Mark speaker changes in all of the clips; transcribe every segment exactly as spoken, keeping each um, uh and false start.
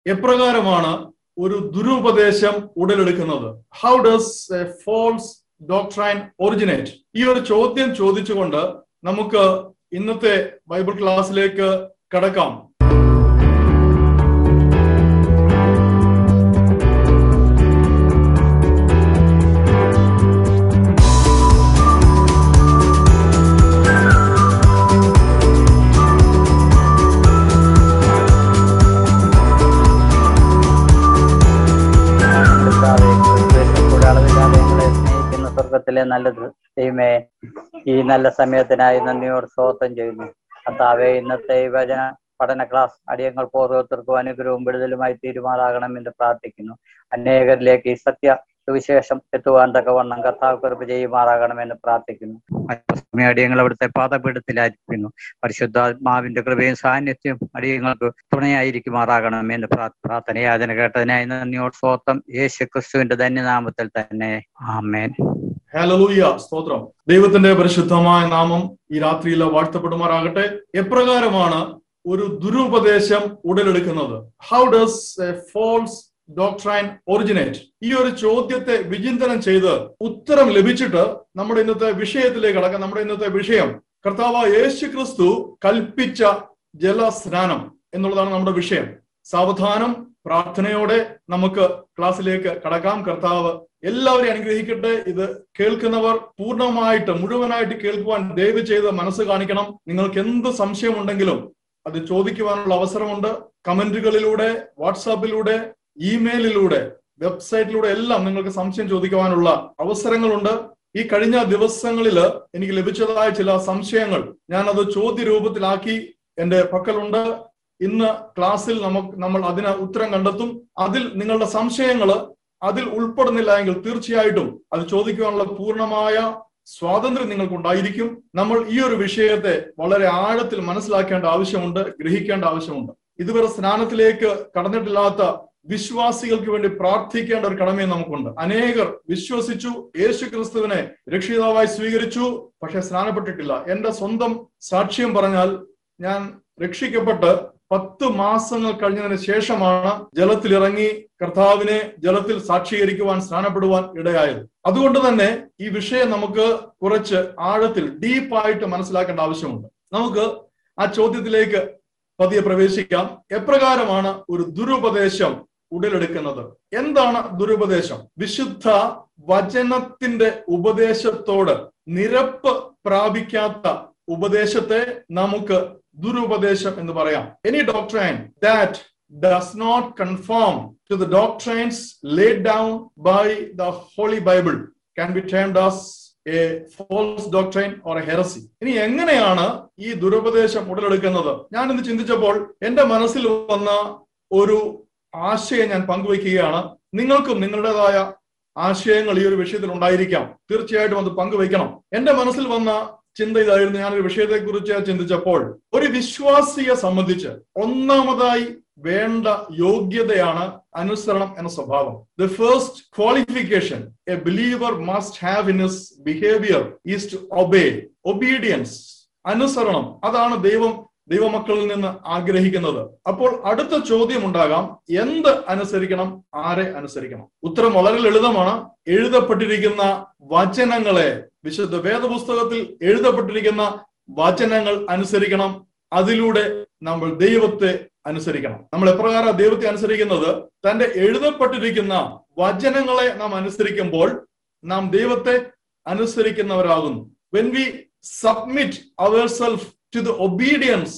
Speaker 1: എപ്രകാരമാണ് ഒരു ദുരുപദേശം ഉടലെടുക്കുന്നത്? How does a false doctrine originate? ഈ ഒരു ചോദ്യം ചോദിച്ചുകൊണ്ട് നമുക്ക് ഇന്നത്തെ ബൈബിൾ ക്ലാസ്സിലേക്ക് കടക്കാം.
Speaker 2: സ്വർഗത്തിലെ നല്ലത് ദൈവമേ, ഈ നല്ല സമയത്തിനായി നന്ദിയോട് സ്തോത്രം ചെയ്യുന്നു. കർത്താവേ, ഇന്നത്തെ ഈ വചന പഠന ക്ലാസ് അടിയങ്ങൾക്ക് ഓരോരുത്തർക്കും അനുഗ്രഹവും വിടുതലുമായി തീരുമാനാകണമെന്ന് പ്രാർത്ഥിക്കുന്നു. അനേകരിലേക്ക് ഈ സത്യ സുവിശേഷം എത്തുവാൻ തക്കവണ്ണം കർത്താവ് കൃപ ചെയ്യുമാറാകണമെന്ന് പ്രാർത്ഥിക്കുന്നു. അടിയങ്ങൾ അവിടുത്തെ പാദപീഠത്തിലായിരിക്കുന്നു. പരിശുദ്ധാത്മാവിന്റെ കൃപയും സാന്നിധ്യവും അടിയങ്ങൾക്ക് തുണയായിരിക്കുമാറാകണമെന്ന് പ്രാർത്ഥനയാചന കേട്ടതിനായി നന്ദിയോട് സ്തോത്രം. യേശു ക്രിസ്തുവിന്റെ ധന്യനാമത്തിൽ തന്നെ, ആമേൻ.
Speaker 1: ഹല്ലേലൂയ, സ്തോത്രം. ദൈവത്തിന്റെ പരിശുദ്ധമായ നാമം ഈ രാത്രിയിൽ വാഴ്ത്തപ്പെടുമാറാകട്ടെ. എപ്രകാരമാണ് ഒരു ദുരുപദേശം ഉടലെടുക്കുന്നത്? How does a false doctrine originate? ഈ ഒരു ചോദ്യത്തെ വിചിന്തനം ചെയ്ത് ഉത്തരം ലഭിച്ചിട്ട് നമ്മുടെ ഇന്നത്തെ വിഷയത്തിലേക്ക് കടക്കാം. നമ്മുടെ ഇന്നത്തെ വിഷയം കർത്താവ് യേശു ക്രിസ്തു കൽപ്പിച്ച ജലസ്നാനം എന്നുള്ളതാണ് നമ്മുടെ വിഷയം. സാവധാനം പ്രാർത്ഥനയോടെ നമുക്ക് ക്ലാസ്സിലേക്ക് കടക്കാം. കർത്താവ് എല്ലാവരെയും അനുഗ്രഹിക്കട്ടെ. ഇത് കേൾക്കുന്നവർ പൂർണ്ണമായിട്ട് മുഴുവനായിട്ട് കേൾക്കുവാൻ ദയവ് ചെയ്ത് മനസ്സ് കാണിക്കണം. നിങ്ങൾക്ക് എന്ത് സംശയമുണ്ടെങ്കിലും അത് ചോദിക്കുവാനുള്ള അവസരമുണ്ട്. കമന്റുകളിലൂടെ, വാട്സാപ്പിലൂടെ, ഇമെയിലിലൂടെ, വെബ്സൈറ്റിലൂടെ എല്ലാം നിങ്ങൾക്ക് സംശയം ചോദിക്കുവാനുള്ള അവസരങ്ങളുണ്ട്. ഈ കഴിഞ്ഞ ദിവസങ്ങളിൽ എനിക്ക് ലഭിച്ചതായ ചില സംശയങ്ങൾ ഞാനത് ചോദ്യ രൂപത്തിലാക്കി എൻ്റെ പക്കലുണ്ട്. ഇന്ന് ക്ലാസ്സിൽ നമുക്ക് നമ്മൾ അതിന് ഉത്തരം കണ്ടെത്തും. അതിൽ നിങ്ങളുടെ സംശയങ്ങൾ അതിൽ ഉൾപ്പെടുന്നില്ല എങ്കിൽ തീർച്ചയായിട്ടും അത് ചോദിക്കുവാനുള്ള പൂർണ്ണമായ സ്വാതന്ത്ര്യം നിങ്ങൾക്കുണ്ടായിരിക്കും. നമ്മൾ ഈ ഒരു വിഷയത്തെ വളരെ ആഴത്തിൽ മനസ്സിലാക്കേണ്ട ആവശ്യമുണ്ട്, ഗ്രഹിക്കേണ്ട ആവശ്യമുണ്ട്. ഇതുവരെ സ്നാനത്തിലേക്ക് കടന്നിട്ടില്ലാത്ത വിശ്വാസികൾക്ക് വേണ്ടി പ്രാർത്ഥിക്കേണ്ട ഒരു കടമയും നമുക്കുണ്ട്. അനേകർ വിശ്വസിച്ചു, യേശു ക്രിസ്തുവിനെ രക്ഷിതാവായി സ്വീകരിച്ചു, പക്ഷെ സ്നാനപ്പെട്ടിട്ടില്ല. എന്റെ സ്വന്തം സാക്ഷ്യം പറഞ്ഞാൽ, ഞാൻ രക്ഷിക്കപ്പെട്ട് പത്ത് മാസങ്ങൾ കഴിഞ്ഞതിന് ശേഷമാണ് ജലത്തിലിറങ്ങി കർത്താവിനെ ജലത്തിൽ സാക്ഷീകരിക്കുവാൻ, സ്നാനപ്പെടുവാൻ ഇടയായത്. അതുകൊണ്ട് തന്നെ ഈ വിഷയം നമുക്ക് കുറച്ച് ആഴത്തിൽ ഡീപ്പായിട്ട് മനസ്സിലാക്കേണ്ട ആവശ്യമുണ്ട്. നമുക്ക് ആ ചോദ്യത്തിലേക്ക് പതിയെ പ്രവേശിക്കാം. എപ്രകാരമാണ് ഒരു ദുരുപദേശം ഉടലെടുക്കുന്നത്? എന്താണ് ദുരുപദേശം? വിശുദ്ധ വചനത്തിന്റെ ഉപദേശത്തോട് നിരപ്പ് പ്രാപിക്കാത്ത ഉപദേശത്തെ നമുക്ക് ദുരുപദേശം എന്ന് പറയാം. Any doctrine that does not conform to the doctrines laid down by the Holy Bible can be termed as a false doctrine or a heresy. ഇനി എങ്ങനെയാണ് ഈ ദുരുപദേശം ഉടലെടുക്കുന്നത്? ഞാൻ ഇന്ന് ചിന്തിച്ചപ്പോൾ എന്റെ മനസ്സിൽ വന്ന ഒരു ആശയം ഞാൻ പങ്കുവയ്ക്കുകയാണ്. നിങ്ങൾക്കും നിങ്ങളുടേതായ ആശയങ്ങൾ ഈ ഒരു വിഷയത്തിൽ ഉണ്ടായിരിക്കാം. തീർച്ചയായിട്ടും അത് പങ്കുവയ്ക്കണം. എന്റെ മനസ്സിൽ വന്ന ചിന്ത ഇതായിരുന്നു. ഞാനൊരു വിഷയത്തെ കുറിച്ച് ചിന്തിച്ചപ്പോൾ, ഒരു വിശ്വാസിയെ സംബന്ധിച്ച് ഒന്നാമതായി വേണ്ട യോഗ്യതയാണ് അനുസരണം എന്ന സ്വഭാവം. The first qualification a believer must have in his behaviour is to obey. Obedience, അനുസരണം, അതാണ് ദൈവം ദൈവമക്കളിൽ നിന്ന് ആഗ്രഹിക്കുന്നത്. അപ്പോൾ അടുത്ത ചോദ്യം ഉണ്ടാകാം, എന്ത് അനുസരിക്കണം, ആരെ അനുസരിക്കണം? ഉത്തരം വളരെ ലളിതമാണ്. എഴുതപ്പെട്ടിരിക്കുന്ന വചനങ്ങളെ, വിശുദ്ധ വേദപുസ്തകത്തിൽ എഴുതപ്പെട്ടിരിക്കുന്ന വചനങ്ങൾ അനുസരിക്കണം. അതിലൂടെ നമ്മൾ ദൈവത്തെ അനുസരിക്കണം. നമ്മൾ എപ്രകാരം ദൈവത്തെ അനുസരിക്കുന്നത്? തന്റെ എഴുതപ്പെട്ടിരിക്കുന്ന വചനങ്ങളെ നാം അനുസരിക്കുമ്പോൾ നാം ദൈവത്തെ അനുസരിക്കുന്നവരാകുന്നു. When we submit ourselves to the obedience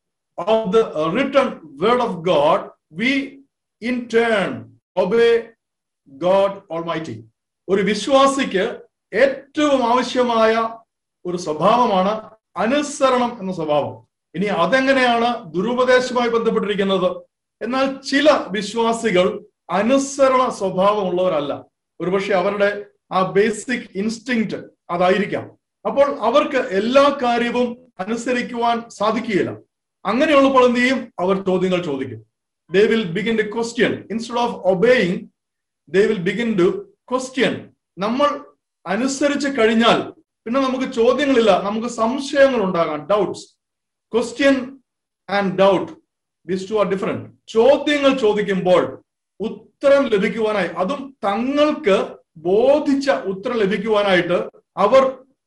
Speaker 1: of the written word of God, we in turn obey God Almighty. ഒരു വിശ്വാസിക്ക് ഏറ്റവും ആവശ്യമായ ഒരു സ്വഭാവമാണ് അനുസരണം എന്ന സ്വഭാവം. ഇനി അതെങ്ങനെയാണ് ദുരുപദേശവുമായി ബന്ധപ്പെട്ടിരിക്കുന്നത്? എന്നാൽ ചില വിശ്വാസികൾ അനുസരണ സ്വഭാവമുള്ളവരല്ല. ഒരുപക്ഷെ അവരുടെ ആ ബേസിക് ഇൻസ്റ്റിങ്ക്റ്റ് അതായിരിക്കാം. അപ്പോൾ അവർക്ക് എല്ലാ കാര്യവും അനുസരിക്കുവാൻ സാധിക്കുകയില്ല. അങ്ങനെയുള്ളപ്പോൾ എന്ത് ചെയ്യും? അവർ ചോദ്യങ്ങൾ ചോദിക്കും. They will begin to question. Instead of obeying, they will begin to question. നമ്മൾ അനുസരിച്ച് കഴിഞ്ഞാൽ പിന്നെ നമുക്ക് ചോദ്യങ്ങളില്ല, നമുക്ക് സംശയങ്ങൾ ഉണ്ടാകാം. Doubts, question and doubt. These two are different. ചോദ്യങ്ങൾ ചോദിക്കുമ്പോൾ ഉത്തരം ലഭിക്കുവാനായി, അതും തങ്ങൾക്ക് ബോധിച്ച ഉത്തരം ലഭിക്കുവാനായിട്ട് അവർ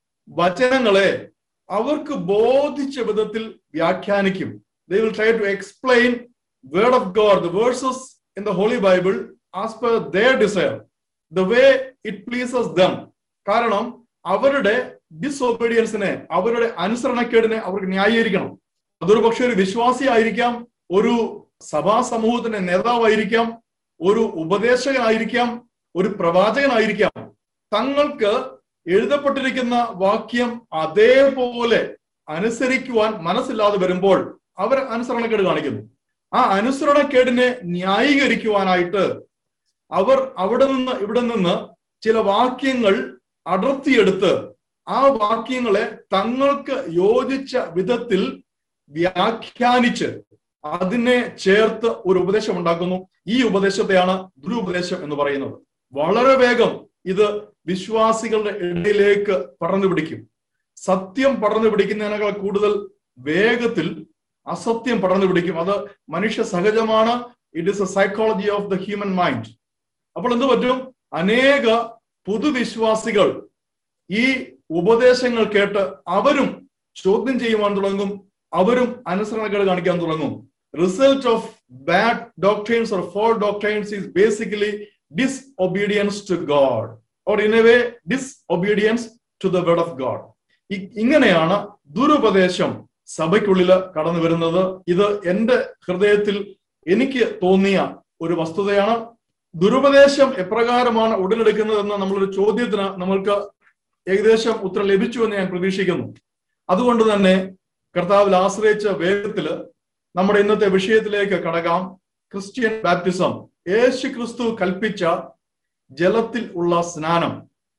Speaker 1: വചനങ്ങളെ അവർക്ക് ബോധിച്ച വിധത്തിൽ വ്യാഖ്യാനിക്കും. They will try to explain word of God, the verses in the Holy Bible as per their desire, the way it pleases them. കാരണം അവരുടെ ഡിസൊബീഡിയൻസിനെ, അവരുടെ അനുസരണക്കേടിനെ അവർക്ക് ന്യായീകരിക്കണം. അതൊരു പക്ഷെ ഒരു വിശ്വാസി ആയിരിക്കാം, ഒരു സഭാ സമൂഹത്തിന്റെ നേതാവായിരിക്കാം, ഒരു ഉപദേശകനായിരിക്കാം, ഒരു പ്രവാചകനായിരിക്കാം. തങ്ങൾക്ക് എഴുതപ്പെട്ടിരിക്കുന്ന വാക്യം അതേപോലെ അനുസരിക്കുവാൻ മനസ്സില്ലാതെ വരുമ്പോൾ അവർ അനുസരണക്കേട് കാണിക്കുന്നു. ആ അനുസരണക്കേടിനെ ന്യായീകരിക്കുവാനായിട്ട് അവർ അവിടെ നിന്ന് ഇവിടെ നിന്ന് ചില വാക്യങ്ങൾ അടർത്തിയെടുത്ത് ആ വാക്യങ്ങളെ തങ്ങൾക്ക് യോജിച്ച വിധത്തിൽ വ്യാഖ്യാനിച്ച് അതിനെ ചേർത്ത് ഒരു ഉപദേശം ഉണ്ടാക്കുന്നു. ഈ ഉപദേശത്തെയാണ് ദുരുപദേശം എന്ന് പറയുന്നത്. വളരെ വേഗം ഇത് വിശ്വാസികളുടെ ഇടയിലേക്ക് പടർന്നു പിടിക്കും. സത്യം പടർന്നു പിടിക്കുന്നതിനേക്കാൾ കൂടുതൽ വേഗത്തിൽ അസത്യം പടർന്നു പിടിക്കും. അത് മനുഷ്യ സഹജമാണ്. It is a psychology of the human mind. അപ്പോൾ എന്ത് പറ്റും? അനേക പുതുവിശ്വാസികൾ ഈ ഉപദേശങ്ങൾ കേട്ട് അവരും ചോദ്യം ചെയ്യുവാൻ തുടങ്ങും, അവരും അനുസരണക്കേട് കാണിക്കാൻ തുടങ്ങും. Result of bad doctrines or false doctrines is basically disobedience to God, or in a way disobedience to the word of God. ഇങ്ങനെയാണ് ദുരുപദേശം സഭയ്ക്കുള്ളിൽ കടന്നു വരുന്നത്. ഇത് എന്റെ ഹൃദയത്തിൽ എനിക്ക് തോന്നിയ ഒരു വസ്തുതയാണ്. ദുരുപദേശം എപ്രകാരമാണ് ഉടലെടുക്കുന്നതെന്ന് നമ്മളൊരു ചോദ്യത്തിന് നമ്മൾക്ക് ഏകദേശം ഉത്തരം ലഭിച്ചു എന്ന് ഞാൻ പ്രതീക്ഷിക്കുന്നു. അതുകൊണ്ട് തന്നെ കർത്താവിൽ ആശ്രയിച്ച വേഗത്തില് നമ്മുടെ ഇന്നത്തെ വിഷയത്തിലേക്ക് കടക്കാം. ക്രിസ്ത്യൻ ബാപ്റ്റിസം, യേശു ക്രിസ്തു കൽപ്പിച്ച ജലത്തിൽ ഉള്ള സ്നാനം,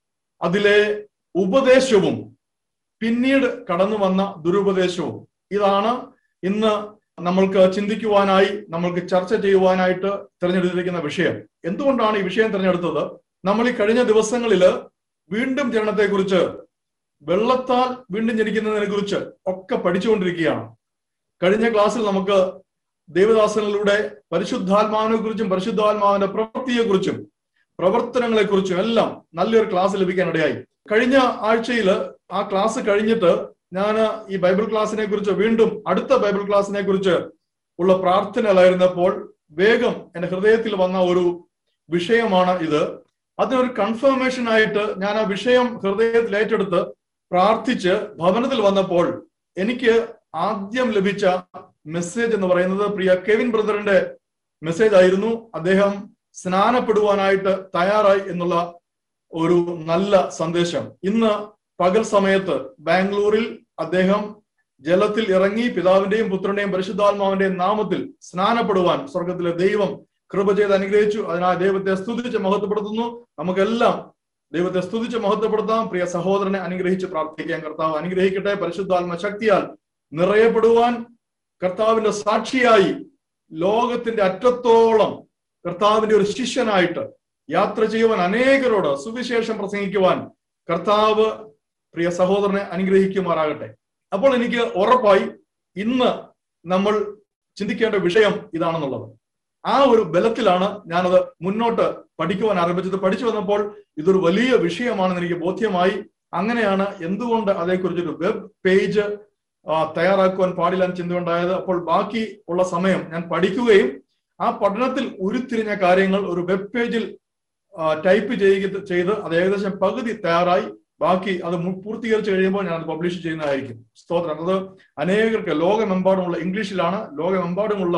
Speaker 1: അതിലെ ഉപദേശവും പിന്നീട് കടന്നു വന്ന ദുരുപദേശവും, ഇതാണ് ഇന്ന് നമ്മൾക്ക് ചിന്തിക്കുവാനായി, നമ്മൾക്ക് ചർച്ച ചെയ്യുവാനായിട്ട് തിരഞ്ഞെടുത്തിരിക്കുന്ന വിഷയം. എന്തുകൊണ്ടാണ് ഈ വിഷയം തിരഞ്ഞെടുത്തത്? നമ്മൾ ഈ കഴിഞ്ഞ ദിവസങ്ങളില് വീണ്ടും ജനനത്തെക്കുറിച്ച്, വെള്ളത്താൽ വീണ്ടും ജനിക്കുന്നതിനെ കുറിച്ച് ഒക്കെ പഠിച്ചുകൊണ്ടിരിക്കുകയാണ്. കഴിഞ്ഞ ക്ലാസ്സിൽ നമുക്ക് ദേവദാസനിലൂടെ പരിശുദ്ധാത്മാവിനെ കുറിച്ചും പരിശുദ്ധാത്മാവിന്റെ പ്രവൃത്തിയെക്കുറിച്ചും പ്രവർത്തനങ്ങളെ കുറിച്ചും എല്ലാം നല്ലൊരു ക്ലാസ് ലഭിക്കാനിടയായി. കഴിഞ്ഞ ആഴ്ചയിൽ ആ ക്ലാസ് കഴിഞ്ഞിട്ട് ഞാൻ ഈ ബൈബിൾ ക്ലാസ്സിനെ കുറിച്ച്, വീണ്ടും അടുത്ത ബൈബിൾ ക്ലാസ്സിനെ കുറിച്ച് ഉള്ള പ്രാർത്ഥനകളായിരുന്നപ്പോൾ വേഗം എന്റെ ഹൃദയത്തിൽ വന്ന ഒരു വിഷയമാണ് ഇത്. അതിനൊരു കൺഫർമേഷൻ ആയിട്ട് ഞാൻ ആ വിഷയം ഹൃദയത്തിൽ ഏറ്റെടുത്ത് പ്രാർത്ഥിച്ച് ഭവനത്തിൽ വന്നപ്പോൾ എനിക്ക് ആദ്യം ലഭിച്ച മെസ്സേജ് എന്ന് പറയുന്നത് പ്രിയ കെവിൻ ബ്രദറിന്റെ മെസ്സേജ് ആയിരുന്നു. അദ്ദേഹം സ്നാനപ്പെടുവാനായിട്ട് തയ്യാറായി എന്നുള്ള ഒരു നല്ല സന്ദേശം. ഇന്ന് പകൽ സമയത്ത് ബാംഗ്ലൂരിൽ അദ്ദേഹം ജലത്തിൽ ഇറങ്ങി പിതാവിന്റെയും പുത്രന്റെയും പരിശുദ്ധാത്മാവിന്റെയും നാമത്തിൽ സ്നാനപ്പെടുവാൻ സ്വർഗത്തിലെ ദൈവം കൃപ ചെയ്ത് അനുഗ്രഹിച്ചു. അതിനാൽ ദൈവത്തെ സ്തുതിച്ച് മഹത്വപ്പെടുത്തുന്നു. നമുക്കെല്ലാം ദൈവത്തെ സ്തുതിച്ച് മഹത്വപ്പെടുത്താം. പ്രിയ സഹോദരനെ അനുഗ്രഹിച്ച് പ്രാർത്ഥിക്കാം. കർത്താവ് അനുഗ്രഹിക്കട്ടെ. പരിശുദ്ധാത്മ ശക്തിയാൽ നിറയപ്പെടുവാൻ, കർത്താവിന്റെ സാക്ഷിയായി ലോകത്തിന്റെ അറ്റത്തോളം കർത്താവിന്റെ ഒരു ശിഷ്യനായിട്ട് യാത്ര ചെയ്യുവാൻ, അനേകരോട് സുവിശേഷം പ്രസംഗിക്കുവാൻ കർത്താവ് പ്രിയ സഹോദരനെ അനുഗ്രഹിക്കുമാറാകട്ടെ. അപ്പോൾ എനിക്ക് ഉറപ്പായി ഇന്ന് നമ്മൾ ചിന്തിക്കേണ്ട വിഷയം ഇതാണെന്നുള്ളത്. ആ ഒരു ബലത്തിലാണ് ഞാനത് മുന്നോട്ട് പഠിക്കുവാൻ ആരംഭിച്ചത്. പഠിച്ചു വന്നപ്പോൾ ഇതൊരു വലിയ വിഷയമാണെന്ന് എനിക്ക് ബോധ്യമായി. അങ്ങനെയാണ് എന്തുകൊണ്ട് അതേക്കുറിച്ചൊരു വെബ് പേജ് തയ്യാറാക്കുവാൻ പാടില്ല എന്ന് ചിന്തയുണ്ടായത്. അപ്പോൾ ബാക്കി ഉള്ള സമയം ഞാൻ പഠിക്കുകയും ആ പഠനത്തിൽ ഉരുത്തിരിഞ്ഞ കാര്യങ്ങൾ ഒരു വെബ് പേജിൽ ടൈപ്പ് ചെയ്യുക ചെയ്ത് അത് ഏകദേശം പകുതി തയ്യാറായി. ബാക്കി അത് പൂർത്തീകരിച്ച് കഴിയുമ്പോൾ ഞാൻ അത് പബ്ലിഷ് ചെയ്യുന്നതായിരിക്കും. സ്തോത്രം. അത് അനേകർക്ക് ലോകമെമ്പാടുമുള്ള, ഇംഗ്ലീഷിലാണ്, ലോകമെമ്പാടുമുള്ള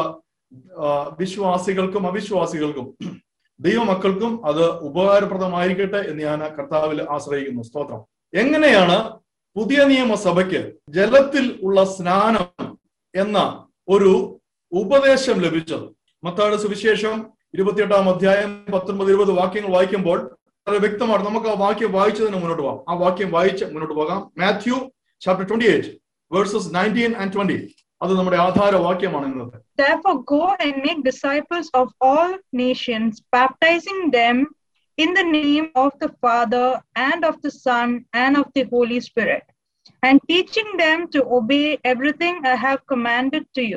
Speaker 1: വിശ്വാസികൾക്കും അവിശ്വാസികൾക്കും ദൈവമക്കൾക്കും അത് ഉപകാരപ്രദമായിരിക്കട്ടെ എന്ന് ഞാൻ കർത്താവിൽ ആശ്രയിക്കുന്നു. സ്തോത്രം. എങ്ങനെയാണ് പുതിയ നിയമസഭയ്ക്ക് ജലത്തിൽ ഉള്ള സ്നാനം എന്ന ഒരു ഉപദേശം ലഭിച്ചത്? മത്തായിയുടെ സുവിശേഷം ഇരുപത്തിയെട്ടാം അധ്യായം പത്തൊൻപത് ഇരുപത് വാക്യങ്ങൾ വായിക്കുമ്പോൾ അത് വ്യക്തമാണ്. നമുക്ക് ആ വാക്യം വായിച്ചതിന് മുന്നോട്ട് പോകാം. ആ വാക്യം വായിച്ച് മുന്നോട്ട് പോകാം. Matthew chapter twenty eight verses nineteen and twenty. അത് നമ്മുടെ ആധാര വാക്യമാണ് ഇന്നത്തെ.
Speaker 3: Therefore go and make disciples of all nations, baptizing them in the name of the Father and of the Son and of the Holy Spirit, and teaching them to obey everything I have commanded to you.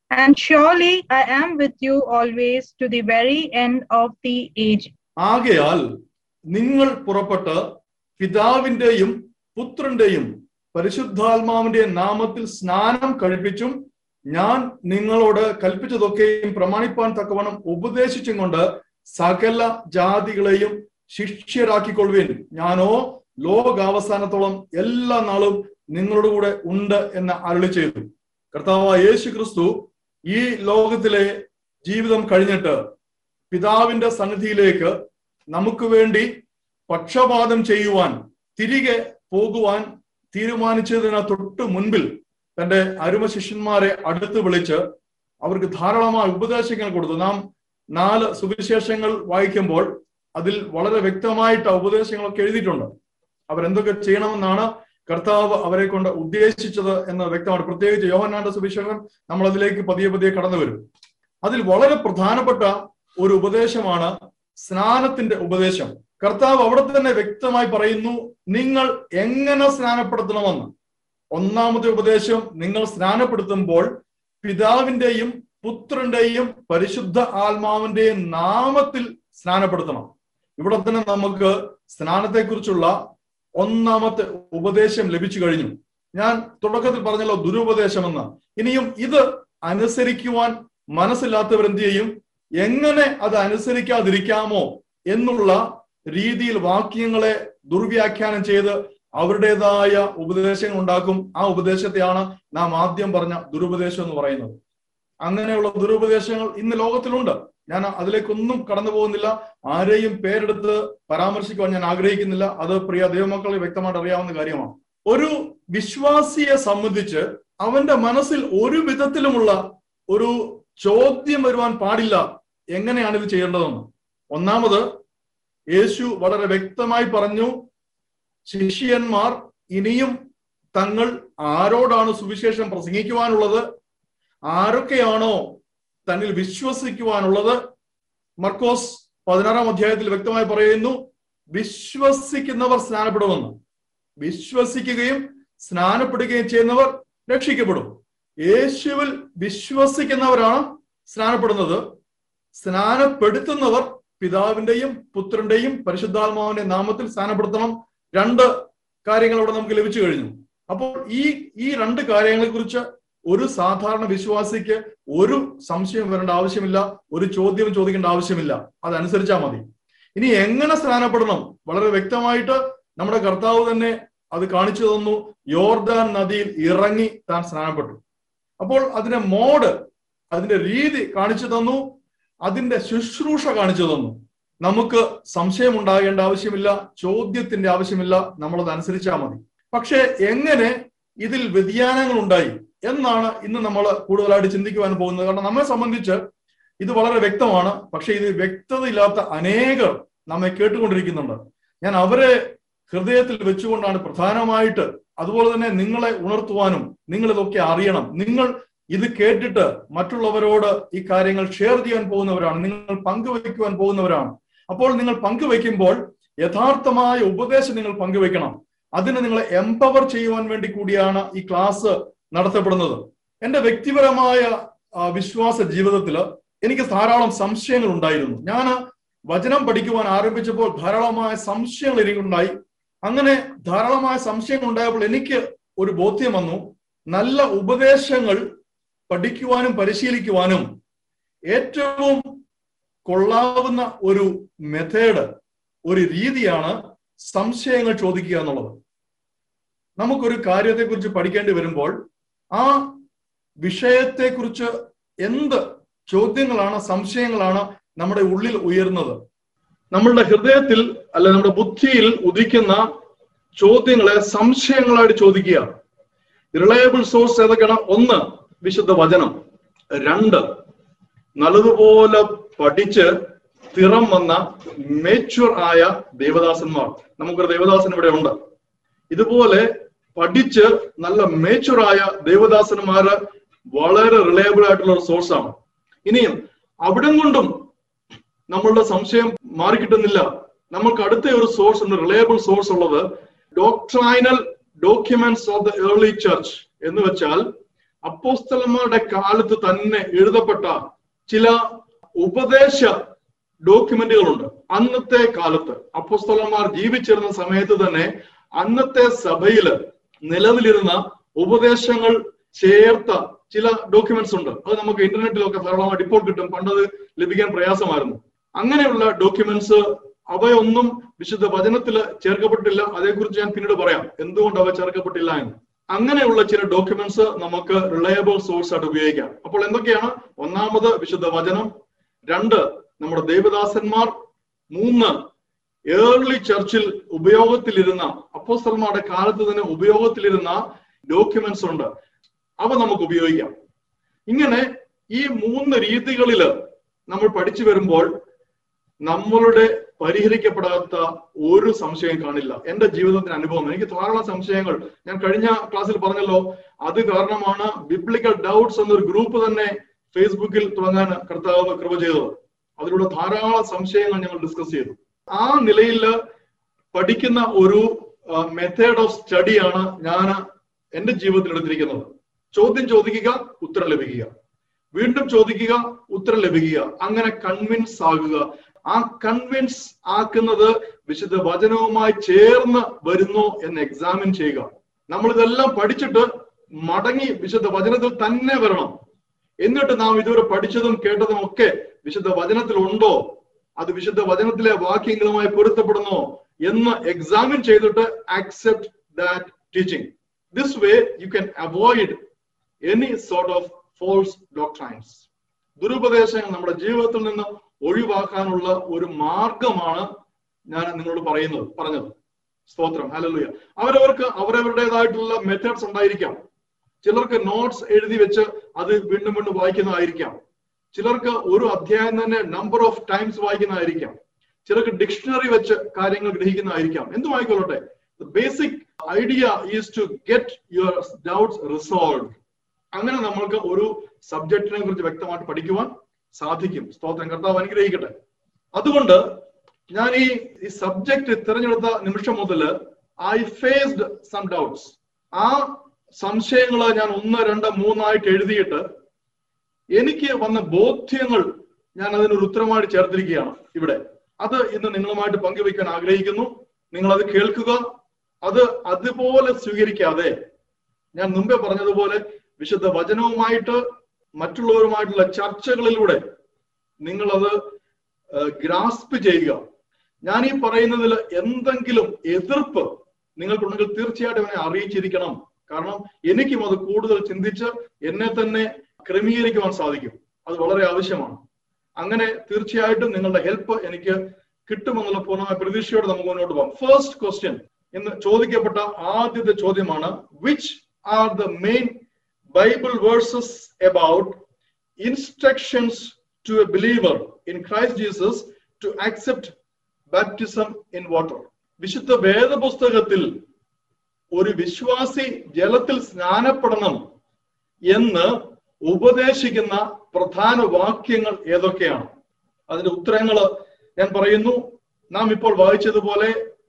Speaker 3: And surely I am with you always to the very end of the age.
Speaker 1: ആകയാൽ നിങ്ങൾ പുറപ്പെട്ട് പിതാവിന്റെയും പുത്രന്റെയും പരിശുദ്ധാത്മാവിന്റെ നാമത്തിൽ സ്നാനം കഴിപ്പിച്ചും ഞാൻ നിങ്ങളോട് കൽപ്പിച്ചതൊക്കെയും പ്രമാണിപ്പാൻ തക്കവണ്ണം ഉപദേശിച്ചും കൊണ്ട് സകല ജാതികളെയും ശിഷ്യരാക്കിക്കൊള്ളുവിൻ. ഞാനോ ലോകാവസാനത്തോളം എല്ലാ നാളും നിങ്ങളുടെ കൂടെ ഉണ്ട് എന്ന് അരുളി ചെയ്തു. കർത്താവായ യേശു ക്രിസ്തു ഈ ലോകത്തിലെ ജീവിതം കഴിഞ്ഞിട്ട് പിതാവിന്റെ സന്നിധിയിലേക്ക് നമുക്ക് വേണ്ടി പക്ഷപാതം ചെയ്യുവാൻ തിരികെ പോകുവാൻ തീരുമാനിച്ചതിന് തൊട്ട് മുൻപിൽ തന്റെ അരുമ ശിഷ്യന്മാരെ അടുത്ത് വിളിച്ച് അവർക്ക് ധാരാളമായ ഉപദേശങ്ങൾ കൊടുത്തു. നാം നാല് സുവിശേഷങ്ങൾ വായിക്കുമ്പോൾ അതിൽ വളരെ വ്യക്തമായിട്ട് ഉപദേശങ്ങളൊക്കെ എഴുതിയിട്ടുണ്ട്. അവരെന്തൊക്കെ ചെയ്യണമെന്നാണ് കർത്താവ് അവരെ കൊണ്ട് ഉദ്ദേശിച്ചത് എന്ന് വ്യക്തമാണ്. പ്രത്യേകിച്ച് യോഹന്നാന്റെ സുവിശേഷം നമ്മൾ അതിലേക്ക് പതിയെ പതിയെ കടന്നു വരും. അതിൽ വളരെ പ്രധാനപ്പെട്ട ഒരു ഉപദേശമാണ് സ്നാനത്തിന്റെ ഉപദേശം. കർത്താവ് അവിടെ തന്നെ വ്യക്തമായി പറയുന്നു നിങ്ങൾ എങ്ങനെ സ്നാനപ്പെടുത്തണമെന്ന്. ഒന്നാമത്തെ ഉപദേശം, നിങ്ങൾ സ്നാനപ്പെടുത്തുമ്പോൾ പിതാവിന്റെയും പുത്രന്റെയും പരിശുദ്ധ ആത്മാവിന്റെയും നാമത്തിൽ സ്നാനപ്പെടുത്തണം. ഇവിടെ തന്നെ നമുക്ക് സ്നാനത്തെക്കുറിച്ചുള്ള ഒന്നാമത്തെ ഉപദേശം ലഭിച്ചു കഴിഞ്ഞു. ഞാൻ തുടക്കത്തിൽ പറഞ്ഞല്ലോ ദുരുപദേശമെന്ന്. ഇനിയും ഇത് അനുസരിക്കുവാൻ മനസ്സില്ലാത്തവർ എന്ത് ചെയ്യും? എങ്ങനെ അത് അനുസരിക്കാതിരിക്കാമോ എന്നുള്ള രീതിയിൽ വാക്യങ്ങളെ ദുർവ്യാഖ്യാനം ചെയ്ത് അവരുടേതായ ഉപദേശങ്ങൾ ഉണ്ടാക്കും. ആ ഉപദേശത്തെയാണ് നാം ആദ്യം പറഞ്ഞ ദുരുപദേശം എന്ന് പറയുന്നത്. അങ്ങനെയുള്ള ദുരുപദേശങ്ങൾ ഇന്ന് ലോകത്തിലുണ്ട്. ഞാൻ അതിലേക്കൊന്നും കടന്നു പോകുന്നില്ല. ആരെയും പേരെടുത്ത് പരാമർശിക്കുവാൻ ഞാൻ ആഗ്രഹിക്കുന്നില്ല. അത് പ്രിയ ദൈവമക്കളെ വ്യക്തമായിട്ട് അറിയാവുന്ന കാര്യമാണ്. ഒരു വിശ്വാസിയെ സംബന്ധിച്ച് അവന്റെ മനസ്സിൽ ഒരു വിധത്തിലുമുള്ള ഒരു ചോദ്യം വരുവാൻ പാടില്ല, എങ്ങനെയാണ് ഇത് ചെയ്യേണ്ടതെന്ന്. ഒന്നാമത്, യേശു വളരെ വ്യക്തമായി പറഞ്ഞു, ശിഷ്യന്മാർ ഇനിയും തങ്ങൾ ആരോടാണ് സുവിശേഷം പ്രസംഗിക്കുവാനുള്ളത്, ആരൊക്കെയാണോ തന്നിൽ വിശ്വസിക്കുവാനുള്ളത്. മർക്കോസ് പതിനാറാം അധ്യായത്തിൽ വ്യക്തമായി പറയുന്നു, വിശ്വസിക്കുന്നവർ സ്നാനപ്പെടുമെന്ന്. വിശ്വസിക്കുകയും സ്നാനപ്പെടുകയും ചെയ്യുന്നവർ രക്ഷിക്കപ്പെടും. യേശുവിൽ വിശ്വസിക്കുന്നവരാണ് സ്നാനപ്പെടുന്നത്. സ്നാനപ്പെടുത്തുന്നവർ പിതാവിന്റെയും പുത്രന്റെയും പരിശുദ്ധാത്മാവിന്റെ നാമത്തിൽ സ്നാനപ്പെടുത്തണം. രണ്ട് കാര്യങ്ങൾ അവിടെ നമുക്ക് ലഭിച്ചു കഴിഞ്ഞു. അപ്പോൾ ഈ ഈ രണ്ട് കാര്യങ്ങളെ കുറിച്ച് ഒരു സാധാരണ വിശ്വാസിക്ക് ഒരു സംശയം വരേണ്ട ആവശ്യമില്ല, ഒരു ചോദ്യം ചോദിക്കേണ്ട ആവശ്യമില്ല. അതനുസരിച്ചാൽ മതി. ഇനി എങ്ങനെ സ്നാനപ്പെടണം? വളരെ വ്യക്തമായിട്ട് നമ്മുടെ കർത്താവ് തന്നെ അത് കാണിച്ചു തന്നു. യോർദാൻ നദിയിൽ ഇറങ്ങി താൻ സ്നാനപ്പെട്ടു. അപ്പോൾ അതിന്റെ മോഡ്, അതിന്റെ രീതി കാണിച്ചു തന്നു, അതിന്റെ ശുശ്രൂഷ കാണിച്ചു തന്നു. നമുക്ക് സംശയം ഉണ്ടാകേണ്ട ആവശ്യമില്ല, ചോദ്യത്തിന്റെ ആവശ്യമില്ല, നമ്മളത് അനുസരിച്ചാൽ മതി. പക്ഷെ എങ്ങനെ ഇതിൽ വ്യതിയാനങ്ങൾ ഉണ്ടായി എന്നാണ് ഇന്ന് നമ്മൾ കൂടുതലായിട്ട് ചിന്തിക്കുവാൻ പോകുന്നത്. കാരണം നമ്മെ സംബന്ധിച്ച് ഇത് വളരെ വ്യക്തമാണ്. പക്ഷെ ഇത് വ്യക്തതയില്ലാത്ത അനേകർ നമ്മെ കേട്ടുകൊണ്ടിരിക്കുന്നുണ്ട്. ഞാൻ അവരെ ഹൃദയത്തിൽ വെച്ചുകൊണ്ടാണ് പ്രധാനമായിട്ട്, അതുപോലെ തന്നെ നിങ്ങളെ ഉണർത്തുവാനും, നിങ്ങൾ ഇതൊക്കെ അറിയണം. നിങ്ങൾ ഇത് കേട്ടിട്ട് മറ്റുള്ളവരോട് ഈ കാര്യങ്ങൾ ഷെയർ ചെയ്യാൻ പോകുന്നവരാണ്, നിങ്ങൾ പങ്കുവയ്ക്കുവാൻ പോകുന്നവരാണ്. അപ്പോൾ നിങ്ങൾ പങ്കുവയ്ക്കുമ്പോൾ യഥാർത്ഥമായ ഉപദേശം നിങ്ങൾ പങ്കുവയ്ക്കണം. അതിന് നിങ്ങളെ എംപവർ ചെയ്യുവാൻ വേണ്ടി കൂടിയാണ് ഈ ക്ലാസ് നടത്തപ്പെടുന്നത്. എൻ്റെ വ്യക്തിപരമായ വിശ്വാസ ജീവിതത്തിൽ എനിക്ക് ധാരാളം സംശയങ്ങൾ ഉണ്ടായിരുന്നു. ഞാൻ വചനം പഠിക്കുവാൻ ആരംഭിച്ചപ്പോൾ ധാരാളമായ സംശയങ്ങൾ എനിക്കുണ്ടായി. അങ്ങനെ ധാരാളമായ സംശയങ്ങൾ ഉണ്ടായപ്പോൾ എനിക്ക് ഒരു ബോധ്യം വന്നു, നല്ല ഉപദേശങ്ങൾ പഠിക്കുവാനും പരിശീലിക്കുവാനും ഏറ്റവും കൊള്ളാവുന്ന ഒരു മെത്തേഡ്, ഒരു രീതിയാണ് സംശയങ്ങൾ ചോദിക്കുക എന്നുള്ളത്. നമുക്കൊരു കാര്യത്തെക്കുറിച്ച് പഠിക്കേണ്ടി വരുമ്പോൾ ആ വിഷയത്തെക്കുറിച്ച് എന്ത് ചോദ്യങ്ങളാണ്, സംശയങ്ങളാണ് നമ്മുടെ ഉള്ളിൽ ഉയർന്നത്. നമ്മളുടെ ഹൃദയത്തിൽ അല്ലെ നമ്മുടെ ബുദ്ധിയിൽ ഉദിക്കുന്ന ചോദ്യങ്ങളെ സംശയങ്ങളായിട്ട് ചോദിക്കുക. റിലയബിൾ സോഴ്സ് ഏതൊക്കെയാണ്? ഒന്ന്, വിശുദ്ധ വചനം. രണ്ട്, നല്ലതുപോലെ പഠിച്ച് സ്ഥിരം വന്ന മേച്വർ ആയ ദേവദാസന്മാർ. നമുക്കൊരു ദേവദാസൻ ഇവിടെ ഉണ്ട്. ഇതുപോലെ പഠിച്ച് നല്ല മേച്വർ ആയ ദേവദാസന്മാര് വളരെ റിലയബിൾ ആയിട്ടുള്ള ഒരു സോഴ്സാണ്. ഇനിയും അവിടെ കൊണ്ടും നമ്മളുടെ സംശയം മാറിക്കിട്ടുന്നില്ല. നമുക്ക് അടുത്ത ഒരു സോഴ്സ് ഉണ്ട്, റിലയബിൾ സോഴ്സ് ഉള്ളത് doctrinal documents of the early church എന്ന് വെച്ചാൽ അപ്പോസ്തലന്മാരുടെ കാലത്ത് തന്നെ എഴുതപ്പെട്ട ചില ഉപദേശ ഡോക്യുമെന്റുകളുണ്ട്. അന്നത്തെ കാലത്ത് അപ്പോസ്തലന്മാർ ജീവിച്ചിരുന്ന സമയത്ത് തന്നെ അന്നത്തെ സഭയിൽ നിലവിലിരുന്ന ഉപദേശങ്ങൾ ചേർത്ത ചില ഡോക്യുമെന്റ്സ് ഉണ്ട്. അത് നമുക്ക് ഇന്റർനെറ്റിലൊക്കെ ധാരാളമായിട്ട് ഇപ്പോൾ കിട്ടും. പണ്ടത് ലഭിക്കാൻ പ്രയാസമായിരുന്നു. അങ്ങനെയുള്ള ഡോക്യുമെന്റ്സ് അവയൊന്നും വിശുദ്ധ വചനത്തിൽ ചേർക്കപ്പെട്ടില്ല. അതേക്കുറിച്ച് ഞാൻ പിന്നീട് പറയാം എന്തുകൊണ്ട് അവ ചേർക്കപ്പെട്ടില്ല എന്ന്. അങ്ങനെയുള്ള ചില ഡോക്യുമെന്റ്സ് നമുക്ക് റിലയബിൾ സോഴ്സ് ആയിട്ട് ഉപയോഗിക്കാം. അപ്പോൾ എന്തൊക്കെയാണ്? ഒന്നാമത് വിശുദ്ധ വചനം, രണ്ട് നമ്മുടെ ദേവദാസന്മാർ, മൂന്ന് ഏർലി ചർച്ചിൽ ഉപയോഗത്തിലിരുന്ന അപ്പോസ്തലന്മാരുടെ കാലത്ത് തന്നെ ഉപയോഗത്തിലിരുന്ന ഡോക്യുമെന്റ്സ് ഉണ്ട്, അവ നമുക്ക് ഉപയോഗിക്കാം. ഇങ്ങനെ ഈ മൂന്ന് രീതികളില് നമ്മൾ പഠിച്ചു വരുമ്പോൾ നമ്മളുടെ പരിഹരിക്കപ്പെടാത്ത ഒരു സംശയം കാണില്ല. എന്റെ ജീവിതത്തിന്റെ അനുഭവം, എനിക്ക് ധാരാളം സംശയങ്ങൾ, ഞാൻ കഴിഞ്ഞ ക്ലാസ്സിൽ പറഞ്ഞല്ലോ, അത് കാരണമാണ് ബിബ്ലിക്കൽ ഡൗട്ട്സ് എന്നൊരു ഗ്രൂപ്പ് തന്നെ ഫേസ്ബുക്കിൽ തുടങ്ങാൻ കർത്താവ് കൃപ ചെയ്തത്. അതിലൂടെ ധാരാളം സംശയങ്ങൾ ഞങ്ങൾ ഡിസ്കസ് ചെയ്തു. ആ നിലയിൽ പഠിക്കുന്ന ഒരു മെത്തേഡ് ഓഫ് സ്റ്റഡിയാണ് ഞാൻ എന്റെ ജീവിതത്തിൽ എടുത്തിരിക്കുന്നത്. ചോദ്യം ചോദിക്കുക, ഉത്തരം ലഭിക്കുക, വീണ്ടും ചോദിക്കുക, ഉത്തരം ലഭിക്കുക, അങ്ങനെ കൺവിൻസ് ആകുക. ആ കൺവിൻസ് ആക്കുന്നത് വിശുദ്ധ വചനവുമായി ചേർന്ന് വരുന്നോ എന്ന് എക്സാമിൻ ചെയ്യുക. നമ്മൾ ഇതെല്ലാം പഠിച്ചിട്ട് മടങ്ങി വിശുദ്ധ വചനത്തിൽ തന്നെ വരണം. എന്നിട്ട് നാം ഇതുവരെ പഠിച്ചതും കേട്ടതും ഒക്കെ വിശുദ്ധ വചനത്തിൽ ഉണ്ടോ, അത് വിശുദ്ധ വചനത്തിലെ വാക്യങ്ങളുമായി പൊരുത്തപ്പെടുന്നോ എന്ന് എക്സാമിൻ ചെയ്തിട്ട് accept that teaching. This way you can avoid any sort of false doctrines. ദുരുപദേശങ്ങൾ നമ്മുടെ ജീവിതത്തിൽ നിന്ന് ഒഴിവാക്കാനുള്ള ഒരു മാർഗമാണ് ഞാൻ നിങ്ങളോട് പറയുന്നത് പറഞ്ഞത്. സ്തോത്രം, ഹല്ലേലൂയ. അവരവർക്ക് അവരവരുടേതായിട്ടുള്ള മെത്തേഡ്സ് ഉണ്ടായിരിക്കാം. ചിലർക്ക് നോട്ട്സ് എഴുതി വെച്ച് അത് വീണ്ടും വീണ്ടും വായിക്കുന്നതായിരിക്കാം. ചിലർക്ക് ഒരു അധ്യായം തന്നെ നമ്പർ ഓഫ് ടൈംസ് വായിക്കുന്നതായിരിക്കാം. ചിലർക്ക് ഡിക്ഷണറി വെച്ച് കാര്യങ്ങൾ ഗ്രഹിക്കുന്നതായിരിക്കാം. എന്തുമായിക്കൊള്ളട്ടെ, the basic idea is to get your doubts resolved. അങ്ങനെ നമ്മൾക്ക് ഒരു സബ്ജക്റ്റിനെ കുറിച്ച് വ്യക്തമായിട്ട് പഠിക്കുവാൻ സാധിക്കും. സ്തോത്രം, കർത്താവ് അനുഗ്രഹിക്കട്ടെ. അതുകൊണ്ട് ഞാൻ ഈ ഈ സബ്ജക്ട് തിരഞ്ഞെടുത്ത നിമിഷം മുതൽ ഐ ഫേസ്ഡ് സം ഡൗട്ട്സ്. ആ സംശയങ്ങള് ഞാൻ ഒന്ന് രണ്ട് മൂന്നായിട്ട് എഴുതിയിട്ട് എനിക്ക് വന്ന ബോധ്യങ്ങൾ ഞാൻ അതിനൊരു ഉത്തരമായിട്ട് ചേർത്തിരിക്കുകയാണ് ഇവിടെ. അത് ഇന്ന് നിങ്ങളുമായിട്ട് പങ്കുവയ്ക്കാൻ ആഗ്രഹിക്കുന്നു. നിങ്ങൾ അത് കേൾക്കുക. അത് അതുപോലെ സ്വീകരിക്കാതെ ഞാൻ മുമ്പേ പറഞ്ഞതുപോലെ വിശുദ്ധ വചനവുമായിട്ട് മറ്റുള്ളവരുമായിട്ടുള്ള ചർച്ചകളിലൂടെ നിങ്ങളത് ഗ്രാസ്പ് ചെയ്യുക. ഞാൻ ഈ പറയുന്നതിൽ എന്തെങ്കിലും എതിർപ്പ് നിങ്ങൾക്കുണ്ടെങ്കിൽ തീർച്ചയായിട്ടും എന്നെ അറിയിച്ചിരിക്കണം. കാരണം എനിക്കും അത് കൂടുതൽ ചിന്തിച്ച് എന്നെ തന്നെ ക്രമീകരിക്കുവാൻ സാധിക്കും. അത് വളരെ ആവശ്യമാണ്. അങ്ങനെ തീർച്ചയായിട്ടും നിങ്ങളുടെ ഹെൽപ്പ് എനിക്ക് കിട്ടുമെന്നുള്ള പൂർണ്ണമായ പ്രതീക്ഷയോടെ നമുക്ക് മുന്നോട്ട് പോകാം. ഫസ്റ്റ് ക്വസ്റ്റ്യൻ എന്ന് ചോദിക്കപ്പെട്ട ആദ്യത്തെ ചോദ്യമാണ്, which are the main Bible verses about instructions to a believer in Christ Jesus to accept baptism in water. വിശുദ്ധ വേദപുസ്തകത്തിൽ ഒരു വിശ്വാസി ജലത്തിൽ സ്നാനപ്പെടണം എന്ന് ഉപദേശിക്കുന്ന പ്രധാന വാക്യങ്ങൾ ഏതൊക്കെയാണ്? അതിന്റെ ഉത്തരങ്ങൾ ഞാൻ പറയുന്നു. നാം ഇപ്പോൾ വായിച്ചതുപോലെ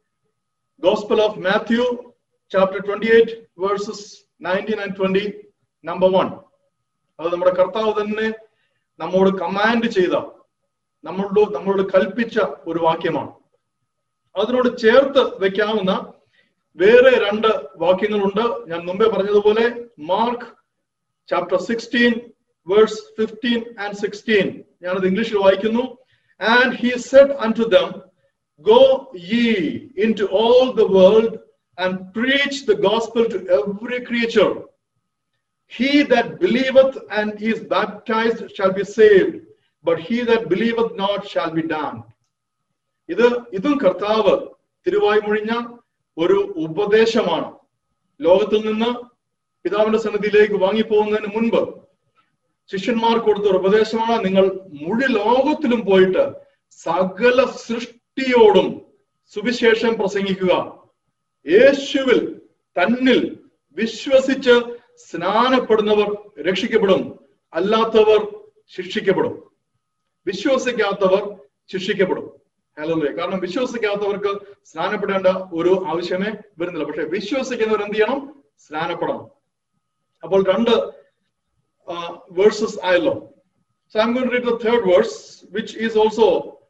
Speaker 1: gospel of Matthew chapter twenty eight verses nineteen and twenty, number one. അത് നമ്മുടെ കർത്താവ് തന്നെ നമ്മോട് കമാൻഡ് ചെയ്ത, നമ്മളോട് നമ്മളോട് കൽപ്പിച്ച ഒരു വാക്യമാണ്. അതിനോട് ചേർത്ത് വെക്കാവുന്ന വേറെ രണ്ട് വാക്യങ്ങളുണ്ട്. ഞാൻ മുമ്പേ പറഞ്ഞതുപോലെ Mark chapter sixteen verse fifteen and sixteen. ഞാനത് ഇംഗ്ലീഷിൽ വായിക്കുന്നു. And he said unto them, go ye into all the world and preach the gospel to every creature. He that believeth and is baptized shall be saved, but he that believeth not shall be damned. ഇത് ഇതും കർത്താവ് തിരുവായി മൊഴിഞ്ഞ ഒരു ഉപദേശമാണ്. ലോകത്തിൽ നിന്ന് പിതാവിന്റെ സന്നിധിയിലേക്ക് വാങ്ങിപ്പോകുന്നതിന് മുൻപ് ശിഷ്യന്മാർക്ക് കൊടുത്ത ഒരു ഉപദേശമാണ്. നിങ്ങൾ മുഴു ലോകത്തിലും പോയിട്ട് സകല സൃഷ്ടിയോടും സുവിശേഷം പ്രസംഗിക്കുക. യേശുവിൽ തന്നിൽ വിശ്വസിച്ച് സ്നാനപ്പെടുന്നവർ രക്ഷിക്കപ്പെടും, അല്ലാത്തവർ ശിക്ഷിക്കപ്പെടും. വിശ്വസിക്കാത്തവർ ശിക്ഷിക്കപ്പെടും. ഹല്ലേലൂയ. കാരണം വിശ്വസിക്കാത്തവർക്ക് സ്നാനപ്പെടേണ്ട ഒരു ആവശ്യമേ വരുന്നില്ല. പക്ഷെ വിശ്വസിക്കുന്നവർ എന്ത് ചെയ്യണം? സ്നാനപ്പെടണം. അപ്പോൾ രണ്ട് uh, verses ആയല്ലോ. So I'm going to read the third verse, which is also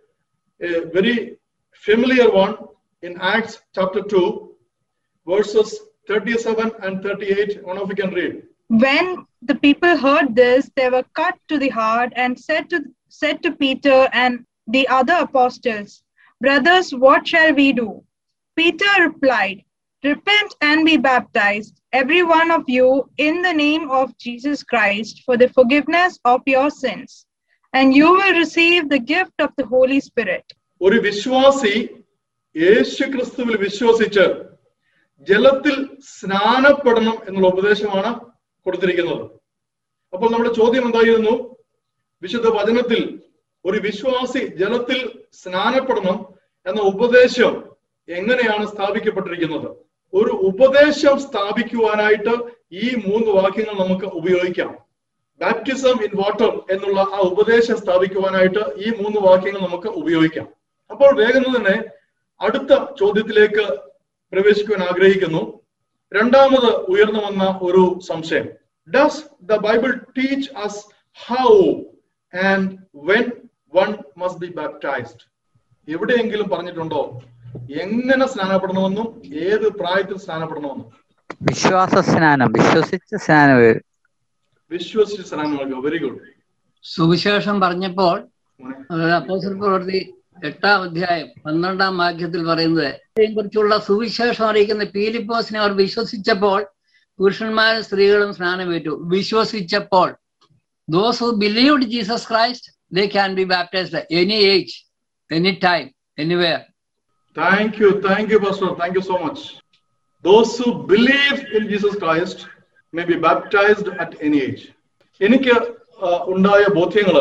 Speaker 1: a very familiar one in Acts chapter two, verses thirty-seven and thirty-eight. One of you can read.
Speaker 3: When the people heard this, they were cut to the heart and said to said to Peter and the other apostles, "Brothers, what shall we do?" Peter replied, "Repent and be baptized, every one of you, in the name of Jesus Christ, for the forgiveness of your sins, and you will receive the gift of the Holy Spirit."
Speaker 1: ഒരു വിശ്വാസി യേശു ക്രിസ്തുവിൽ വിശ്വസിച്ച് ജലത്തിൽ സ്നാനപ്പെടണം എന്നുള്ള ഉപദേശമാണ് കൊടുത്തിരിക്കുന്നത്. അപ്പോൾ നമ്മുടെ ചോദ്യം എന്തായിരുന്നു? വിശുദ്ധ വചനത്തിൽ ഒരു വിശ്വാസി ജലത്തിൽ സ്നാനപ്പെടണം എന്ന ഉപദേശം എങ്ങനെയാണ് സ്ഥാപിക്കപ്പെട്ടിരിക്കുന്നത്? ഒരു ഉപദേശം സ്ഥാപിക്കുവാനായിട്ട് ഈ മൂന്ന് വാക്യങ്ങൾ നമുക്ക് ഉപയോഗിക്കാം. ബാപ്റ്റിസം ഇൻ വാട്ടർ എന്നുള്ള ആ ഉപദേശം സ്ഥാപിക്കുവാനായിട്ട് ഈ മൂന്ന് വാക്യങ്ങൾ നമുക്ക് ഉപയോഗിക്കാം. അപ്പോൾ വേഗം തന്നെ അടുത്ത ചോദ്യത്തിലേക്ക് പ്രവേശിക്കുവാൻ ആഗ്രഹിക്കുന്നു. രണ്ടാമത് ഉയർന്നു വന്ന ഒരു സംശയം, does the Bible teach us how and when one must be baptized? എവിടെയെങ്കിലും പറഞ്ഞിട്ടുണ്ടോ എങ്ങനെ സ്നാനപ്പെടണമെന്നും ഏത് പ്രായത്തിൽ സ്നാനപ്പെടണമെന്നും?
Speaker 2: വിശ്വാസ സ്നാനം, വിശ്വസിച്ച സ്നാനം,
Speaker 1: വിശ്വസിച്ച സ്നാനം. Very good.
Speaker 4: സുവിശേഷം പറഞ്ഞപ്പോൾ അപ്പോസ്തല പ്രവൃത്തി എട്ടാം അധ്യായം പന്ത്രണ്ടാം വാക്യത്തിൽ പറയുന്നത് കുറിച്ചുള്ള സുവിശേഷം അറിയിക്കുന്ന പീലിപ്പോസിനെ അവർ വിശ്വസിച്ചപ്പോൾ പുരുഷന്മാരും സ്ത്രീകളും സ്നാനമേറ്റു. വിശ്വസിച്ചപ്പോൾ. Those who believed Jesus Christ, they can be baptized at any age, any time, anywhere.
Speaker 1: Thank you, thank you, Pastor. Thank you so much. Those who believe in Jesus Christ may be baptized at any age. എനിക്ക് ഉണ്ടായ ബോധ്യങ്ങള്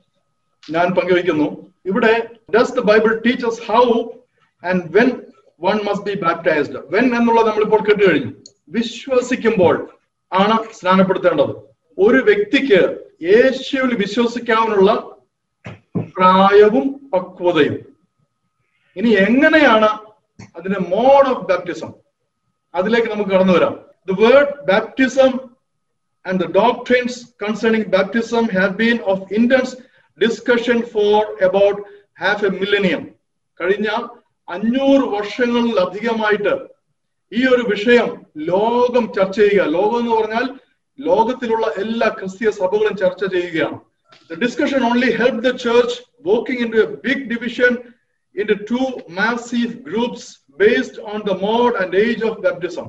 Speaker 1: ഞാൻ പങ്കുവയ്ക്കുന്നു. ഇവിടെ does the Bible teach us how and when one must be baptized? When എന്നുള്ളത് നമ്മളിപ്പോൾ കേട്ടു കഴിഞ്ഞു. വിശ്വസിക്കുമ്പോൾ ആണ് സ്നാനപ്പെടുത്തേണ്ടത്. ഒരു വ്യക്തിക്ക് യേശുവിൽ വിശ്വസിക്കാനുള്ള പ്രായവും പക്വതയും. ഇനി എങ്ങനെയാണ് അതിന്റെ മോഡ് ഓഫ് ബാപ്റ്റിസം, അതിലേക്ക് നമുക്ക് കടന്നു വരാം. The word baptism and the doctrines concerning baptism have been of intense discussion for about half a millennium. കഴിഞ്ഞ അഞ്ഞൂറ് വർഷങ്ങളിലധികമായിട്ട് ഈ ഒരു വിഷയം ലോകം ചർച്ച ചെയ്യുക. ലോകം എന്ന് പറഞ്ഞാൽ ലോകത്തിലുള്ള എല്ലാ ക്രിസ്തീയ സഭകളും ചർച്ച ചെയ്യുകയാണ്. The discussion only helped the church walking into a big division into two massive groups based on the mode and age of baptism.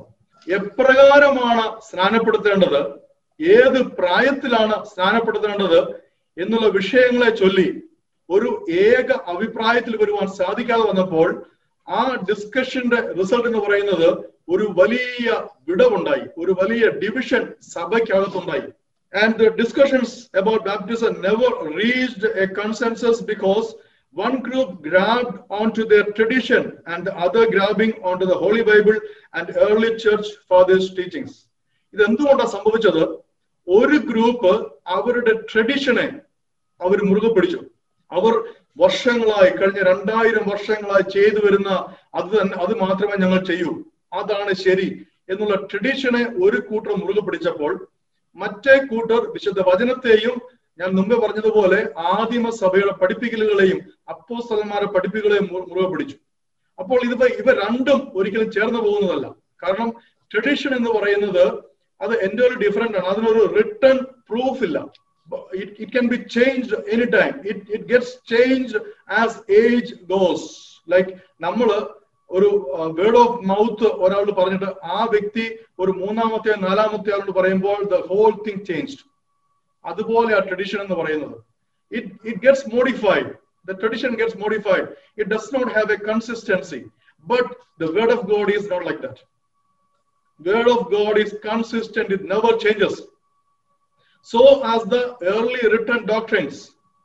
Speaker 1: എപ്രകാരമാണ് സ്നാനപ്പെടുത്തേണ്ടത്, ഏത് പ്രായത്തിലാണ് സ്നാനപ്പെടുത്തേണ്ടത് എന്നുള്ള വിഷയങ്ങളെ ചൊല്ലി ഒരു ഏക അഭിപ്രായത്തിൽ വരുവാൻ സാധിക്കാതെ വന്നപ്പോൾ ആ ഡിസ്കഷന്റെ റിസൾട്ട് എന്ന് പറയുന്നത് ഒരു വലിയ വിടവുണ്ടായി, ഒരു വലിയ ഡിവിഷൻ സഭയ്ക്കകത്തുണ്ടായി. And the discussions about baptism never reached a consensus because one group grabbed onto their tradition and the other grabbing onto the Holy Bible and early church fathers' teachings. ഇത് എന്തുകൊണ്ടാണ് സംഭവിച്ചത്? ഒരു ഗ്രൂപ്പ് അവരുടെ ട്രഡീഷനെ അവർ മുറുകെ പിടിച്ചു. അവർ വർഷങ്ങളായി, കഴിഞ്ഞ രണ്ടായിരം വർഷങ്ങളായി ചെയ്തു വരുന്ന അത് തന്നെ, അത് മാത്രമേ ഞങ്ങൾ ചെയ്യൂ, അതാണ് ശരി എന്നുള്ള ട്രഡീഷനെ ഒരു കൂട്ടർ മുറുകെ പിടിച്ചപ്പോൾ മറ്റേ കൂട്ടർ വിശുദ്ധ വചനത്തെയും ഞാൻ മുമ്പേ പറഞ്ഞതുപോലെ ആദിമ സഭയുടെ പഠിപ്പിക്കലുകളെയും അപ്പോസ്തലന്മാരുടെ പഠിപ്പിക്കലുകളെയും മുറുകെ പിടിച്ചു. അപ്പോൾ ഇത് ഇവ രണ്ടും ഒരിക്കലും ചേർന്ന് പോകുന്നതല്ല. കാരണം ട്രഡീഷൻ എന്ന് പറയുന്നത് അത് എൻ്റെ ഡിഫറെന്റ് ആണ്. അതിനൊരു റിട്ടേൺ പ്രൂഫ് ഇല്ല. It, it can be changed anytime. It, it gets changed as age goes. Like നമ്മള് ഒരു വേർഡ് ഓഫ് മൗത്ത് ഒരാളോട് പറഞ്ഞിട്ട് ആ വ്യക്തി ഒരു മൂന്നാമത്തെ നാലാമത്തെ ആളോട് പറയുമ്പോൾ the whole thing changed. അതുപോലെ ആ ട്രഡീഷൻ എന്ന് പറയുന്നത് it it gets modified. The tradition gets modified. It does not have a consistency. But the word of God is not like that. Word of God is consistent. It never changes. So as the early written doctrines,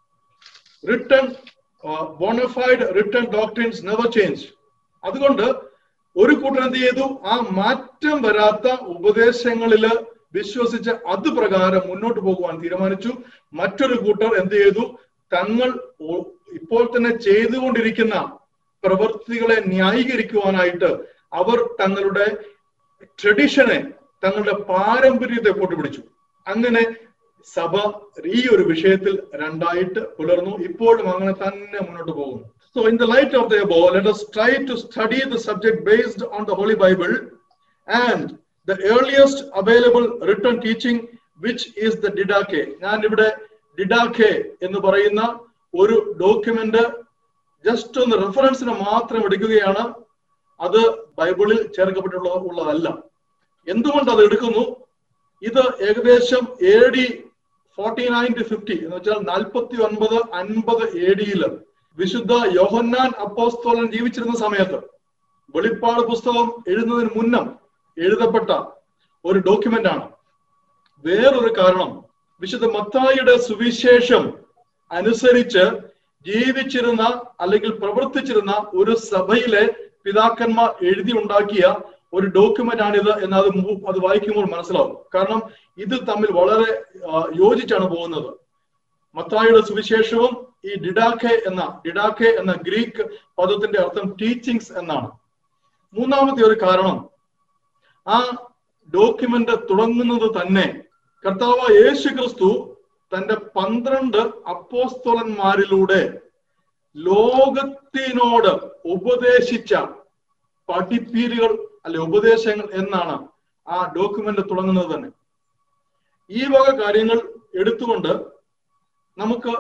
Speaker 1: written uh, bona fide written doctrines never change. അതുകൊണ്ട് ഒരു കൂട്ടർ എന്ത് ചെയ്തു? ആ മാറ്റം വരാത്ത ഉപദേശങ്ങളില് വിശ്വസിച്ച് അത് പ്രകാരം മുന്നോട്ട് പോകുവാൻ തീരുമാനിച്ചു. മറ്റൊരു കൂട്ടർ എന്ത് ചെയ്തു? തങ്ങൾ ഇപ്പോൾ തന്നെ ചെയ്തുകൊണ്ടിരിക്കുന്ന പ്രവൃത്തികളെ ന്യായീകരിക്കുവാനായിട്ട് അവർ തങ്ങളുടെ ട്രഡീഷനെ, തങ്ങളുടെ പാരമ്പര്യത്തെ കൂട്ടുപിടിച്ചു. അങ്ങനെ സഭ ഈ ഒരു വിഷയത്തിൽ രണ്ടായിട്ട് പുലർന്നു. ഇപ്പോഴും അങ്ങനെ തന്നെ മുന്നോട്ട് പോകുന്നു. So in the light of the above, let us try to study the subject based on the Holy Bible and the earliest available written teaching, which is the Didache. ഞാൻ ഇവിടെ ഡിഡാഖെ എന്ന് പറയുന്ന ഒരു ഡോക്യുമെന്റ് ജസ്റ്റ് ഒന്ന് റെഫറൻസിന് മാത്രം എടുക്കുകയാണ്. അത് ബൈബിളിൽ ചേർക്കപ്പെട്ടുള്ള ഉള്ളതല്ല. എന്തുകൊണ്ട് അത് എടുക്കുന്നു? ഇത് ഏകദേശം A D forty nine to fifty എന്ന് വെച്ചാൽ നാൽപ്പത്തി ഒൻപത് അൻപത് എ ഡിയില് വിശുദ്ധ യോഹന്നാൻ അപ്പോസ്തലൻ ജീവിച്ചിരുന്ന സമയത്ത്, വെളിപ്പാട് പുസ്തകം എഴുതുന്നതിന് മുന്നം എഴുതപ്പെട്ട ഒരു ഡോക്യുമെന്റ് ആണ്. വേറൊരു കാരണം, വിശുദ്ധ മത്തായിയുടെ സുവിശേഷം അനുസരിച്ച് ജീവിച്ചിരുന്ന അല്ലെങ്കിൽ പ്രവർത്തിച്ചിരുന്ന ഒരു സഭയിലെ പിതാക്കന്മാർ എഴുതി ഉണ്ടാക്കിയ ഒരു ഡോക്യുമെന്റ് ആണിത് എന്ന് അത് അത് വായിക്കുമ്പോൾ മനസ്സിലാവും. കാരണം ഇത് തമ്മിൽ വളരെ യോജിച്ചാണ് പോകുന്നത്. മത്തായിയുടെ സുവിശേഷവും ഈ ഡിഡാഖെ എന്ന ഡിഡാഖെ എന്ന ഗ്രീക്ക് പദത്തിന്റെ അർത്ഥം ടീച്ചിങ്സ് എന്നാണ്. മൂന്നാമത്തെ ഒരു കാരണം, ആ ഡോക്യുമെന്റ് തുടങ്ങുന്നത് തന്നെ കർത്താവ് യേശു ക്രിസ്തു തന്റെ പന്ത്രണ്ട് അപ്പോസ്തലന്മാരിലൂടെ ലോകത്തിനോട് ഉപദേശിച്ച പഠിപ്പീരുകൾ അല്ലെ ഉപദേശങ്ങൾ എന്നാണ് ആ ഡോക്യുമെന്റ് തുടങ്ങുന്നത് തന്നെ. ഈ വക കാര്യങ്ങൾ എടുത്തുകൊണ്ട് നമുക്ക്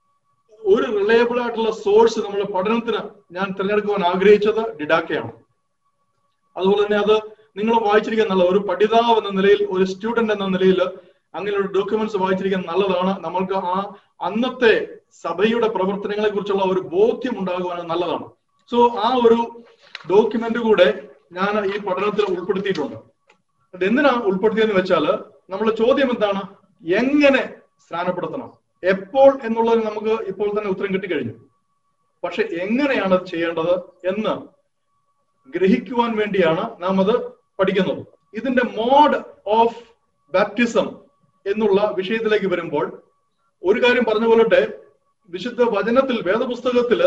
Speaker 1: ഒരു റിലയബിൾ ആയിട്ടുള്ള സോഴ്സ് നമ്മുടെ പഠനത്തിന് ഞാൻ തിരഞ്ഞെടുക്കുവാൻ ആഗ്രഹിച്ചത് ഡിഡാഖെയാണ്. അതുപോലെ തന്നെ അത് നിങ്ങൾ വായിച്ചിരിക്കാൻ നല്ല ഒരു പഠിതാവ് എന്ന നിലയിൽ, ഒരു സ്റ്റുഡന്റ് എന്ന നിലയിൽ അങ്ങനെയുള്ള ഡോക്യുമെന്റ്സ് വായിച്ചിരിക്കാൻ നല്ലതാണ്. നമ്മൾക്ക് ആ അന്നത്തെ സഭയുടെ പ്രവർത്തനങ്ങളെ കുറിച്ചുള്ള ഒരു ബോധ്യം ഉണ്ടാകുവാൻ നല്ലതാണ്. സോ ആ ഒരു ഡോക്യുമെന്റ് കൂടെ ഞാൻ ഈ പഠനത്തിൽ ഉൾപ്പെടുത്തിയിട്ടുണ്ട്. അത് എന്തിനാ ഉൾപ്പെടുത്തിയെന്ന് വെച്ചാല്, നമ്മുടെ ചോദ്യം എന്താണ്? എങ്ങനെ സ്നാനപ്പെടുത്തണം? എപ്പോൾ എന്നുള്ളതിന് നമുക്ക് ഇപ്പോൾ തന്നെ ഉത്തരം കിട്ടിക്കഴിഞ്ഞു. പക്ഷെ എങ്ങനെയാണ് അത് ചെയ്യേണ്ടത് എന്ന് ഗ്രഹിക്കുവാൻ വേണ്ടിയാണ് നാം അത് പഠിക്കുന്നത്. ഇതിന്റെ മോഡ് ഓഫ് ബാപ്റ്റിസം എന്നുള്ള വിഷയത്തിലേക്ക് വരുമ്പോൾ ഒരു കാര്യം പറഞ്ഞു കൊള്ളട്ടെ. വിശുദ്ധ വചനത്തിൽ, വേദപുസ്തകത്തില്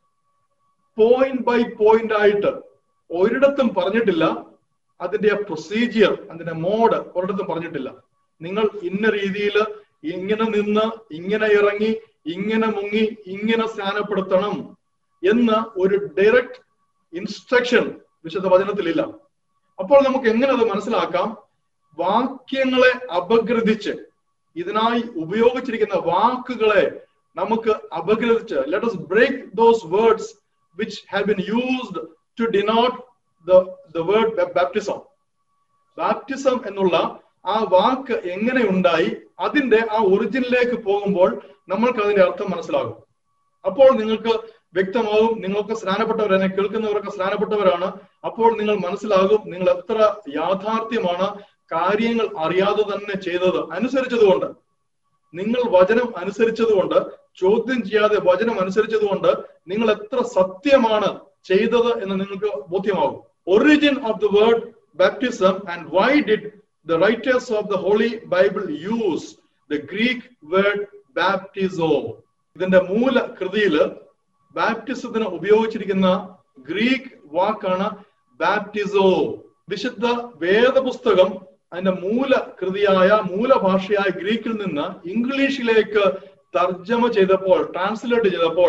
Speaker 1: പോയിന്റ് ബൈ പോയിന്റ് ആയിട്ട് ഒരിടത്തും പറഞ്ഞിട്ടില്ല അതിന്റെ പ്രൊസീജിയർ, അതിന്റെ മോഡ് ഒരിടത്തും പറഞ്ഞിട്ടില്ല. നിങ്ങൾ ഇന്ന രീതിയിൽ ഇങ്ങനെ നിന്ന് ഇങ്ങനെ ഇറങ്ങി ഇങ്ങനെ മുങ്ങി ഇങ്ങനെ സ്നാനപ്പെടുത്തണം എന്ന ഒരു ഡയറക്റ്റ് ഇൻസ്ട്രക്ഷൻ വിശുദ്ധ വചനത്തിലില്ല. അപ്പോൾ നമുക്ക് എങ്ങനെ അത് മനസ്സിലാക്കാം? വാക്യങ്ങളെ അപഗ്രഥിച്ച്, ഇതിനായി ഉപയോഗിച്ചിരിക്കുന്ന വാക്കുകളെ നമുക്ക് അപഗ്രഥിച്ച്, let us break those words which have been used to denote the the word baptism. Baptism എന്നുള്ള ആ വാക്ക് എങ്ങനെ ഉണ്ടായി, അതിന്റെ ആ ഒറിജിനിലേക്ക് പോകുമ്പോൾ നമ്മൾക്ക് അതിന്റെ അർത്ഥം മനസ്സിലാകും. അപ്പോൾ നിങ്ങൾക്ക് വ്യക്തമാകും. നിങ്ങൾക്ക് സ്നാനപ്പെട്ടവർ, എന്നെ കേൾക്കുന്നവരൊക്കെ സ്നാനപ്പെട്ടവരാണ്. അപ്പോൾ നിങ്ങൾ മനസ്സിലാകും നിങ്ങൾ എത്ര യാഥാർത്ഥ്യമാണ് കാര്യങ്ങൾ അറിയാതെ തന്നെ ചെയ്തത്. അനുസരിച്ചതുകൊണ്ട്, നിങ്ങൾ വചനം അനുസരിച്ചതുകൊണ്ട്, ചോദ്യം ചെയ്യാതെ വചനം അനുസരിച്ചതുകൊണ്ട് നിങ്ങൾ എത്ര സത്യമാണ് ചെയ്തത് എന്ന് നിങ്ങൾക്ക് ബോധ്യമാകും. Origin of the word baptism and why did the writers of the Holy Bible use the Greek word baptizo. ഇതിന്റെ മൂല കൃതിയില് ബാപ്റ്റിസത്തിന് ഉപയോഗിച്ചിരിക്കുന്ന ഗ്രീക്ക് വാക്കാണ് ബാപ്റ്റിസോ. വിശുദ്ധ വേദപുസ്തകം അതിന്റെ മൂല കൃതിയായ മൂലഭാഷയായ ഗ്രീക്കിൽ നിന്ന് ഇംഗ്ലീഷിലേക്ക് തർജ്ജമ ചെയ്തപ്പോൾ, ട്രാൻസ്ലേറ്റ് ചെയ്തപ്പോൾ,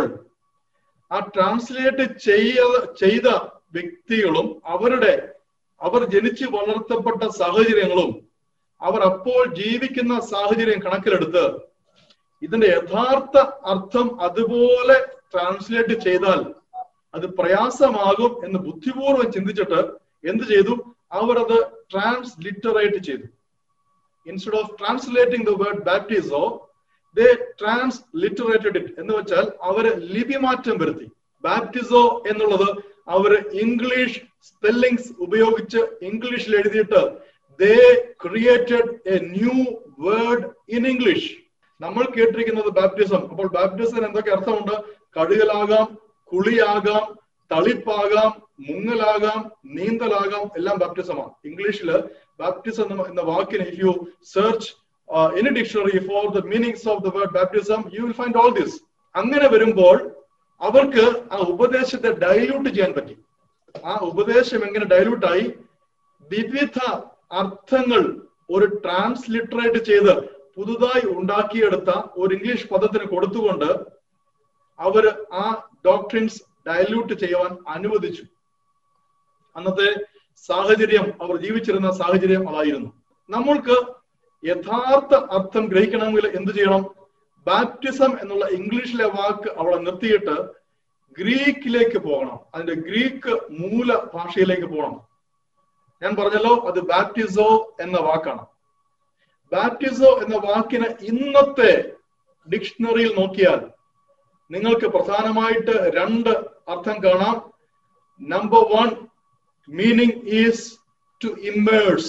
Speaker 1: ആ ട്രാൻസ്ലേറ്റ് ചെയ്ത ചെയ്ത വ്യക്തികളും അവരുടെ അവർ ജനിച്ചു വളർത്തപ്പെട്ട സാഹചര്യങ്ങളും അവർ അപ്പോൾ ജീവിക്കുന്ന സാഹചര്യം കണക്കിലെടുത്ത് ഇതിന്റെ യഥാർത്ഥ അർത്ഥം അതുപോലെ ട്രാൻസ്ലേറ്റ് ചെയ്താൽ അത് പ്രയാസമാകും എന്ന് ബുദ്ധിപൂർവ്വം ചിന്തിച്ചിട്ട് എന്ത് ചെയ്തു? അവർ അത് ട്രാൻസ്ലിറ്ററേറ്റ് ചെയ്തു. Instead of translating the word baptizo, they transliterated it. എന്ന് വെച്ചാൽ അവര് ലിപിമാറ്റം വരുത്തി. ബാപ്റ്റിസോ എന്നുള്ളത് അവര് ഇംഗ്ലീഷ് സ്പെല്ലിങ്സ് ഉപയോഗിച്ച് ഇംഗ്ലീഷിൽ എഴുതിയിട്ട് they created a new word in English. നമ്മൾ കേട്ടിരിക്കുന്നത് ബാപ്റ്റിസം. അപ്പോൾ ബാപ്റ്റിസത്തിന് എന്തൊക്കെ അർത്ഥമുണ്ട്? കഴുകലാകാം, കുളിയാകാം, തളിപ്പാകാം, മുങ്ങലാകാം, നീന്തലാകാം, എല്ലാം ബാപ്റ്റിസമാണ്. ഇംഗ്ലീഷില് ബാപ്റ്റിസം എന്ന വാക്കിന് if you search uh, any dictionary for the meanings of the word baptism, you will find all this. അങ്ങനെ വരുമ്പോൾ അവർക്ക് ആ ഉപദേശത്തെ ഡൈല്യൂട്ട് ചെയ്യാൻ പറ്റി. ആ ഉപദേശം എങ്ങനെ ഡൈല്യൂട്ടായി? വിവിധ അർത്ഥങ്ങൾ ഒരു ട്രാൻസ്ലിറ്ററേറ്റ് ചെയ്ത് പുതുതായി ഉണ്ടാക്കിയെടുത്ത ഒരു ഇംഗ്ലീഷ് പദത്തിന് കൊടുത്തുകൊണ്ട് അവര് ആ ഡോക്ട്രിൻസ് ഡയല്യൂട്ട് ചെയ്യുവാൻ അനുവദിച്ചു. അന്നത്തെ സാഹചര്യം, അവർ ജീവിച്ചിരുന്ന സാഹചര്യം അതായിരുന്നു. നമ്മൾക്ക് യഥാർത്ഥ അർത്ഥം ഗ്രഹിക്കണമെങ്കിൽ എന്ത് ചെയ്യണം? ബാപ്റ്റിസം എന്നുള്ള ഇംഗ്ലീഷിലെ വാക്ക് അവിടെ നിർത്തിയിട്ട് ഗ്രീക്കിലേക്ക് പോകണം. അതിന്റെ ഗ്രീക്ക് മൂല ഭാഷയിലേക്ക് പോകണം. ഞാൻ പറഞ്ഞല്ലോ, അത് ബാപ്റ്റിസോ എന്ന വാക്കാണ്. ബാപ്റ്റിസോ എന്ന വാക്കിന് ഇന്നത്തെ ഡിക്ഷണറിയിൽ നോക്കിയാൽ നിങ്ങൾക്ക് പ്രധാനമായിട്ട് രണ്ട് അർത്ഥം കാണാം. Number one, meaning is to immerse,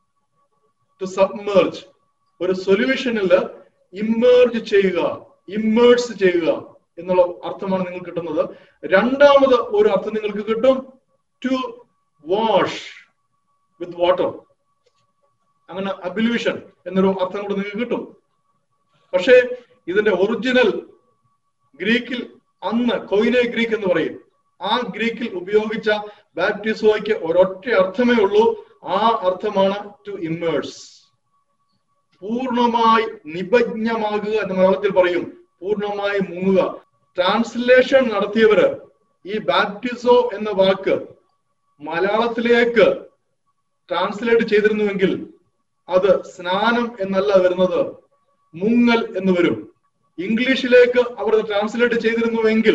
Speaker 1: to submerge. ഒരു സൊല്യൂഷനിൽ ഇമ്മേർജ് ചെയ്യുക, ഇമ്മേഴ്സ് ചെയ്യുക എന്നുള്ള അർത്ഥമാണ് നിങ്ങൾക്ക് കിട്ടുന്നത്. രണ്ടാമത് ഒരു അർത്ഥം നിങ്ങൾക്ക് കിട്ടും, ടു വാഷ് വിത്ത് വാട്ടർ. അങ്ങനെ അബിലൂഷൻ എന്നൊരു അർത്ഥം കൂടെ നിങ്ങൾക്ക് കിട്ടും. പക്ഷേ ഇതിന്റെ ഒറിജിനൽ ഗ്രീക്കിൽ അന്ന് കൊയിനെ ഗ്രീക്ക് എന്ന് പറയും. ആ ഗ്രീക്കിൽ ഉപയോഗിച്ച ബാപ്റ്റിസോയ്ക്ക് ഒരൊറ്റ അർത്ഥമേ ഉള്ളൂ. ആ അർത്ഥമാണ് ടു ഇമ്മേഴ്സ്. പൂർണ്ണമായി നിബജ്ഞമാകുക എന്ന് മലയാളത്തിൽ പറയും, പൂർണ്ണമായി മുങ്ങുക. ട്രാൻസ്ലേഷൻ നടത്തിയവര് ഈ ബാപ്റ്റിസോ എന്ന വാക്ക് മലയാളത്തിലേക്ക് ട്രാൻസ്ലേറ്റ് ചെയ്തിരുന്നുവെങ്കിൽ അത് സ്നാനം എന്നല്ല വരുന്നത്, മുങ്ങൽ എന്ന് വരും. ഇംഗ്ലീഷിലേക്ക് അവർ ട്രാൻസ്ലേറ്റ് ചെയ്തിരുന്നുവെങ്കിൽ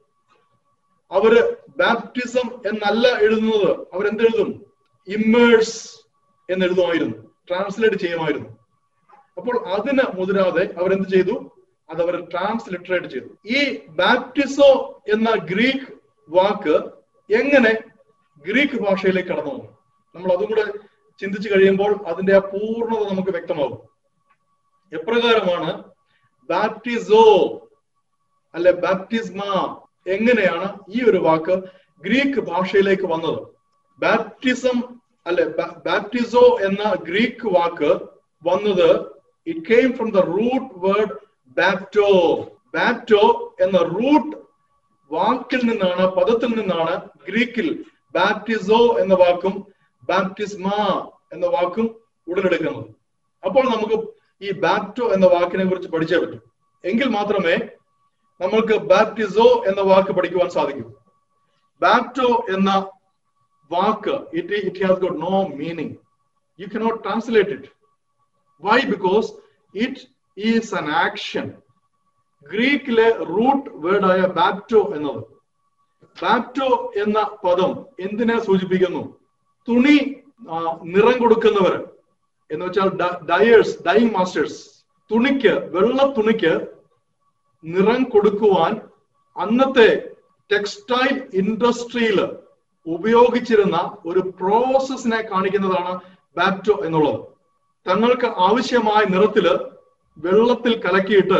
Speaker 1: അവര് ബാപ്റ്റിസം എന്നല്ല എഴുതുന്നത്, അവരെന്തെഴുതും? ഇമ്മേഴ്സ് എന്നെഴുതുമായിരുന്നു, ട്രാൻസ്ലേറ്റ് ചെയ്യുമായിരുന്നു. അപ്പോൾ അതിന് മുതിരാതെ അവരെന്ത് ചെയ്തു? അത് അവർ ട്രാൻസ്ലിറ്ററേറ്റ് ചെയ്തു. ഈ ബാപ്റ്റിസോ എന്ന ഗ്രീക്ക് വാക്ക് എങ്ങനെ ഗ്രീക്ക് ഭാഷയിലേക്ക് കടന്നു വന്നു? നമ്മൾ അതും കൂടെ ചിന്തിച്ചു കഴിയുമ്പോൾ അതിന്റെ ആ പൂർണ്ണത നമുക്ക് വ്യക്തമാകും. എപ്രകാരമാണ് ബാപ്റ്റിസോ അല്ലെ ബാപ്റ്റിസ്മ, എങ്ങനെയാണ് ഈ ഒരു വാക്ക് ഗ്രീക്ക് ഭാഷയിലേക്ക് വന്നത്? ബാപ്റ്റിസം അല്ലെ ബാപ്റ്റിസോ എന്ന ഗ്രീക്ക് വാക്ക് വന്നത്, it came from the root word bapto. Bapto എന്ന റൂട്ട് വാക്കിൽ നിന്നാണ്, പദത്തിൽ നിന്നാണ് ഗ്രീക്കിൽ ബാപ്റ്റിസോ എന്ന വാക്കും ബാപ്റ്റിസ്മ എന്ന വാക്കും ഉടലെടുക്കുന്നത്. അപ്പോൾ നമുക്ക് ഈ ബാപ്റ്റോ എന്ന വാക്കിനെ കുറിച്ച് പഠിച്ചേ പറ്റും. എങ്കിൽ മാത്രമേ നമ്മൾക്ക് ബാപ്റ്റിസോ എന്ന വാക്ക് പഠിക്കുവാൻ സാധിക്കൂ. ബാപ്റ്റോ എന്ന വാക്ക്, it it has got no meaning. You cannot translate it. Why? Because it is an action. ഗ്രീക്കിലെ റൂട്ട് വേർഡായ ബാപ്റ്റോ എന്നത്, ബാപ്റ്റോ എന്ന പദം എന്തിനെ സൂചിപ്പിക്കുന്നു? തുണി നിറം കൊടുക്കുന്നവർ എന്ന് വെച്ചാൽ ഡയേഴ്സ്, ഡൈയിങ് മാസ്റ്റേഴ്സ്. തുണിക്ക്, വെള്ള തുണിക്ക് നിറം കൊടുക്കുവാൻ അന്നത്തെ ടെക്സ്റ്റൈൽ ഇൻഡസ്ട്രിയിൽ ഉപയോഗിച്ചിരുന്ന ഒരു പ്രോസസ്സിനെ കാണിക്കുന്നതാണ് ബാപ്റ്റോ എന്നുള്ളത്. തങ്ങൾക്ക് ആവശ്യമായ നിറത്തില് വെള്ളത്തിൽ കലക്കിയിട്ട്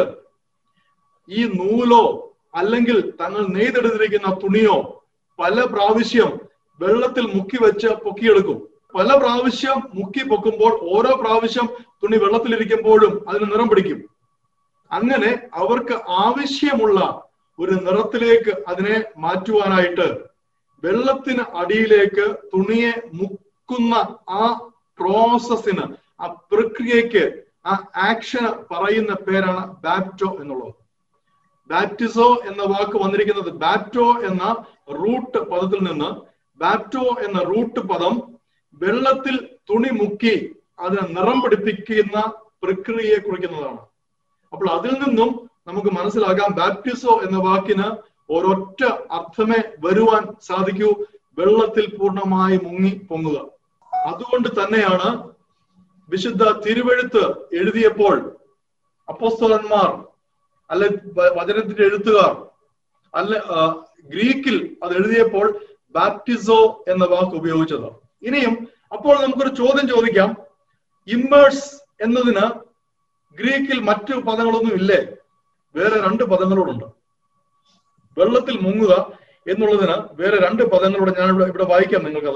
Speaker 1: ഈ നൂലോ അല്ലെങ്കിൽ തങ്ങൾ നെയ്തെടുത്തിരിക്കുന്ന തുണിയോ പല പ്രാവശ്യം വെള്ളത്തിൽ മുക്കി വെച്ച് പൊക്കിയെടുക്കും. പല പ്രാവശ്യം മുക്കി പൊക്കുമ്പോൾ ഓരോ പ്രാവശ്യം തുണി വെള്ളത്തിലിരിക്കുമ്പോഴും അതിന് നിറം പിടിക്കും. അങ്ങനെ അവർക്ക് ആവശ്യമുള്ള ഒരു നിറത്തിലേക്ക് അതിനെ മാറ്റുവാനായിട്ട് വെള്ളത്തിന് അടിയിലേക്ക് തുണിയെ മുക്കുന്ന ആ പ്രോസസ്സിന്, ആ പ്രക്രിയക്ക്, ആ ആക്ഷന് പറയുന്ന പേരാണ് ബാപ്റ്റോ എന്നുള്ളത്. ബാപ്റ്റിസോ എന്ന വാക്ക് വന്നിരിക്കുന്നത് ബാപ്റ്റോ എന്ന റൂട്ട് പദത്തിൽ നിന്ന്. ബാപ്റ്റോ എന്ന റൂട്ട് പദം വെള്ളത്തിൽ തുണി മുക്കി അതിനെ നിറം പിടിപ്പിക്കുന്ന പ്രക്രിയയെ കുറിക്കുന്നതാണ്. അപ്പോൾ അതിൽ നിന്നും നമുക്ക് മനസ്സിലാക്കാം, ബാപ്റ്റിസോ എന്ന വാക്കിന് ഒരൊറ്റ അർത്ഥമേ വരുവാൻ സാധിക്കൂ, വെള്ളത്തിൽ പൂർണ്ണമായി മുങ്ങി പൊങ്ങുക. അതുകൊണ്ട് തന്നെയാണ് വിശുദ്ധ തിരുവെഴുത്ത് എഴുതിയപ്പോൾ അപ്പോസ്തലന്മാർ അല്ലെ വചനത്തിന്റെ എഴുത്തുകാർ അല്ലെ ഗ്രീക്കിൽ അത് എഴുതിയപ്പോൾ ബാപ്റ്റിസോ എന്ന വാക്ക് ഉപയോഗിച്ചത്. ഇനിയും അപ്പോൾ നമുക്കൊരു ചോദ്യം ചോദിക്കാം, ഇമ്മേഴ്സ് എന്നതിന് ഗ്രീക്കിൽ മറ്റു പദങ്ങളൊന്നും ഇല്ലേ? വേറെ രണ്ട് പദങ്ങളോടുണ്ട്. വെള്ളത്തിൽ മുങ്ങുക എന്നുള്ളതിന് വേറെ രണ്ട് പദങ്ങളോട് ഞാൻ ഇവിടെ ഇവിടെ വായിക്കാം നിങ്ങൾക്കത്.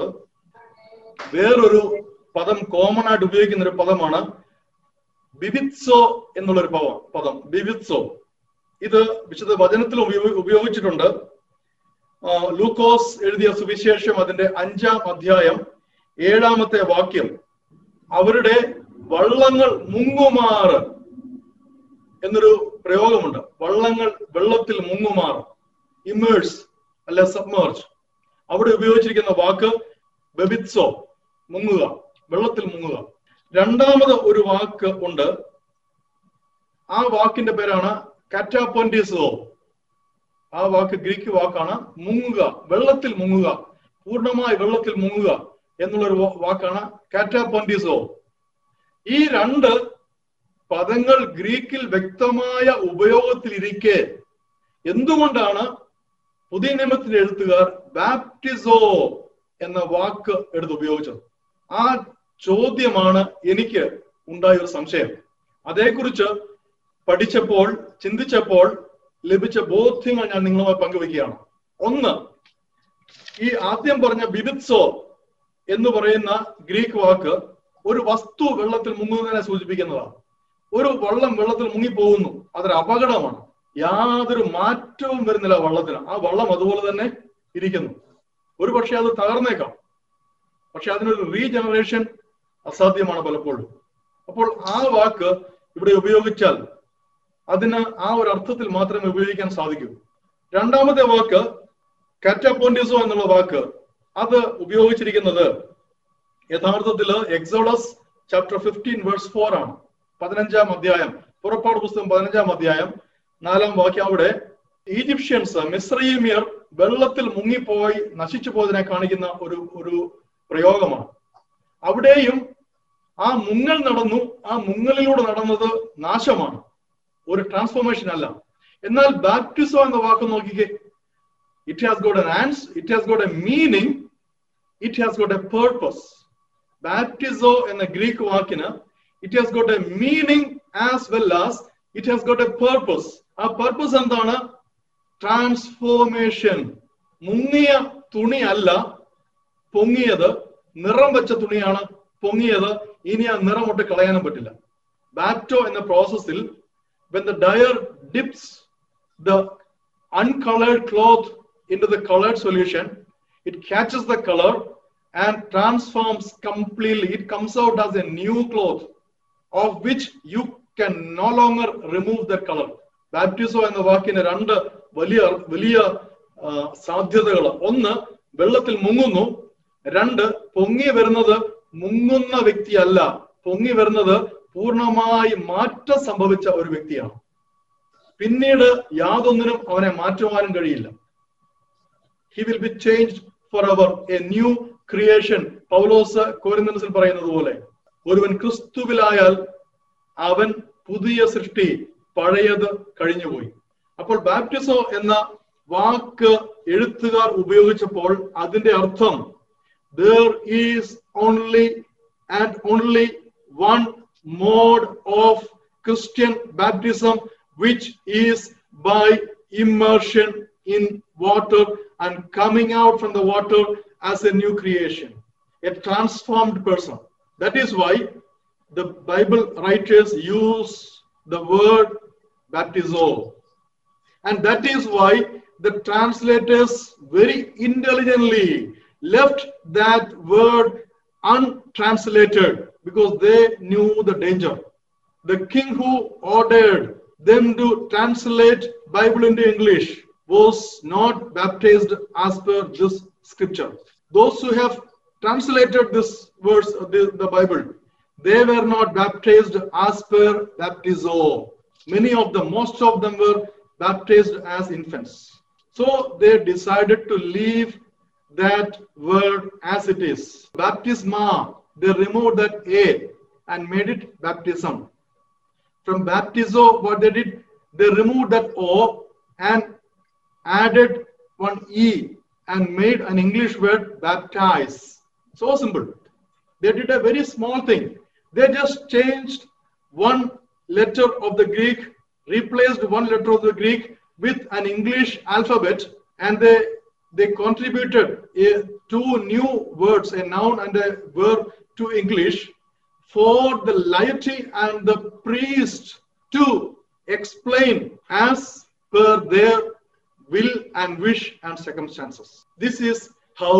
Speaker 1: വേറൊരു പദം കോമൺ ആയിട്ട് ഉപയോഗിക്കുന്ന ഒരു പദമാണ് ബിബിത്സോ എന്നുള്ളൊരു പദം പദം ബിബിത്സോ. ഇത് വിശുദ്ധ വചനത്തിൽ ഉപയോഗിച്ചിട്ടുണ്ട്. ലൂക്കോസ് എഴുതിയ സുവിശേഷം അതിന്റെ അഞ്ചാം അധ്യായം ഏഴാമത്തെ വാക്യം, അവരുടെ വള്ളങ്ങൾ മുങ്ങുമാറ് എന്നൊരു പ്രയോഗമുണ്ട്. വള്ളങ്ങൾ വെള്ളത്തിൽ മുങ്ങുമാർ, ഇമേഴ്സ് അല്ല സബ്മേർജ്. അവിടെ ഉപയോഗിച്ചിരിക്കുന്ന വാക്ക് ബെബിത്സോ, മുങ്ങുക, വെള്ളത്തിൽ മുങ്ങുക. രണ്ടാമത് ഒരു വാക്ക് ഉണ്ട്, ആ വാക്കിന്റെ പേരാണ് കാറ്റാപോന്റിസോ. ആ വാക്ക് ഗ്രീക്ക് വാക്കാണ്. മുങ്ങുക, വെള്ളത്തിൽ മുങ്ങുക, പൂർണ്ണമായി വെള്ളത്തിൽ മുങ്ങുക എന്നുള്ളൊരു വാക്കാണ് കാറ്റാപോന്റിസോ. ഈ രണ്ട് പദങ്ങൾ ഗ്രീക്കിൽ വ്യക്തമായ ഉപയോഗത്തിലിരിക്കെ എന്തുകൊണ്ടാണ് പുതിയ നിയമത്തിന്റെ എഴുത്തുകാർ ബാപ്റ്റിസോ എന്ന വാക്ക് എടുത്ത് ഉപയോഗിച്ചത്? ആ ചോദ്യമാണ് എനിക്ക് ഉണ്ടായ ഒരു സംശയം. അതേക്കുറിച്ച് പഠിച്ചപ്പോൾ, ചിന്തിച്ചപ്പോൾ ലഭിച്ച ബോധ്യങ്ങൾ ഞാൻ നിങ്ങളുമായി പങ്കുവയ്ക്കുകയാണ്. ഒന്ന്, ഈ ആദ്യം പറഞ്ഞ ബിബിത്സോ എന്ന് പറയുന്ന ഗ്രീക്ക് വാക്ക് ഒരു വസ്തു വെള്ളത്തിൽ മുങ്ങുന്നതിനെ സൂചിപ്പിക്കുന്നതാണ്. ഒരു വള്ളം വെള്ളത്തിൽ മുങ്ങിപ്പോകുന്നു, അതൊരു അപകടമാണ്. യാതൊരു മാറ്റവും വരുന്നില്ല വള്ളത്തിന്. ആ വള്ളം അതുപോലെ തന്നെ ഇരിക്കുന്നു. ഒരു പക്ഷെ അത് തകർന്നേക്കാം, പക്ഷെ അതിനൊരു റീജനറേഷൻ അസാധ്യമാണ് പലപ്പോഴും. അപ്പോൾ ആ വാക്ക് ഇവിടെ ഉപയോഗിച്ചാൽ അതിന് ആ ഒരു അർത്ഥത്തിൽ മാത്രമേ ഉപയോഗിക്കാൻ സാധിക്കൂ. രണ്ടാമത്തെ വാക്ക് കാറ്റാപോന്റിസോ എന്നുള്ള വാക്ക്, അത് ഉപയോഗിച്ചിരിക്കുന്നത് യഥാർത്ഥത്തിൽ Exodus chapter fifteen verse four ആണ്. പതിനഞ്ചാം അധ്യായം, പുറപ്പാട് പുസ്തകം പതിനഞ്ചാം അധ്യായം നാലാം വാക്യം. അവിടെ ഈജിപ്ഷ്യൻസ്, മിസ്രയീമ്യർ വെള്ളത്തിൽ മുങ്ങിപ്പോയി നശിച്ചു പോയതിനെ കാണിക്കുന്ന ഒരു ഒരു പ്രയോഗമാണ്. അവിടെയും ആ മുങ്ങൽ നടന്നു, ആ മുങ്ങലിലൂടെ നടന്നത് നാശമാണ്, ഒരു ട്രാൻസ്ഫോർമേഷൻ അല്ല. എന്നാൽ ബാപ്റ്റിസോ എന്ന വാക്ക് നോക്കിക്കേ, it has got an ends, it has got a meaning, it has got a purpose. Baptizo എന്ന ഗ്രീക്ക് വാക്കിന് it has got a meaning as well as it has got a purpose. ആ purpose എന്താണ്? Transformation. മുങ്ങിയ തുണി അല്ല പൊങ്ങിയത്, നിറം വെച്ച തുണിയാണ് പൊങ്ങിയത്. ഇനി ആ നിറമൊട്ട് കളയാനും പറ്റില്ല. ബാപ്റ്റോ എന്ന പ്രോസസ്സിൽ when the dyer dips the uncolored cloth into the colored solution, it catches the color and transforms completely. It comes out as a new cloth of which you can no longer remove that color. Baptizo എന്ന വാക്കിന് രണ്ട് വലിയ വലിയ സാധ്യതകൾ. ഒന്ന്, വെള്ളത്തിൽ മുങ്ങുന്നു. രണ്ട്, പൊങ്ങി വരുന്നത് മുങ്ങുന്ന വ്യക്തിയല്ല, പൊങ്ങി വരുന്നത് പൂർണ്ണമായി മാറ്റം സംഭവിച്ച ഒരു വ്യക്തിയാണ്. പിന്നീട് യാതൊന്നിനും അവനെ മാറ്റുവാനും കഴിയില്ല. He will be changed forever, a new creation. പൗലോസ് കൊരിന്ത്യൻസിൽ പറയുന്നത് പോലെ, ഒരുവൻ ക്രിസ്തുവിലായാൽ അവൻ പുതിയ സൃഷ്ടി, പഴയത് കഴിഞ്ഞുപോയി. അപ്പോൾ ബാപ്റ്റിസോ എന്ന വാക്ക് എഴുത്തുകാർ ഉപയോഗിച്ചപ്പോൾ അതിന്റെ അർത്ഥം there is only and only one mode of Christian baptism, which is by immersion in water and coming out from the water as a new creation, a transformed person. That is why the Bible writers use the word baptizo, and that is why the translators very intelligently left that word untranslated, because they knew the danger. The king who ordered them to translate Bible into English was not baptized as per this scripture. Those who have translated this verse, the, the Bible, they were not baptized as per baptizo. Many of them, most of them were baptized as infants. So they decided to leave that word as it is. Baptisma, they removed that A and made it baptism. From baptizo, what they did, they removed that O and added one E and made an English word baptize. So simple. They did a very small thing. They just changed one letter of the Greek, replaced one letter of the Greek with an English alphabet, and they they contributed a, two new words, a noun and a verb, to English for the laity and the priest to explain as per their will and wish and circumstances. This is how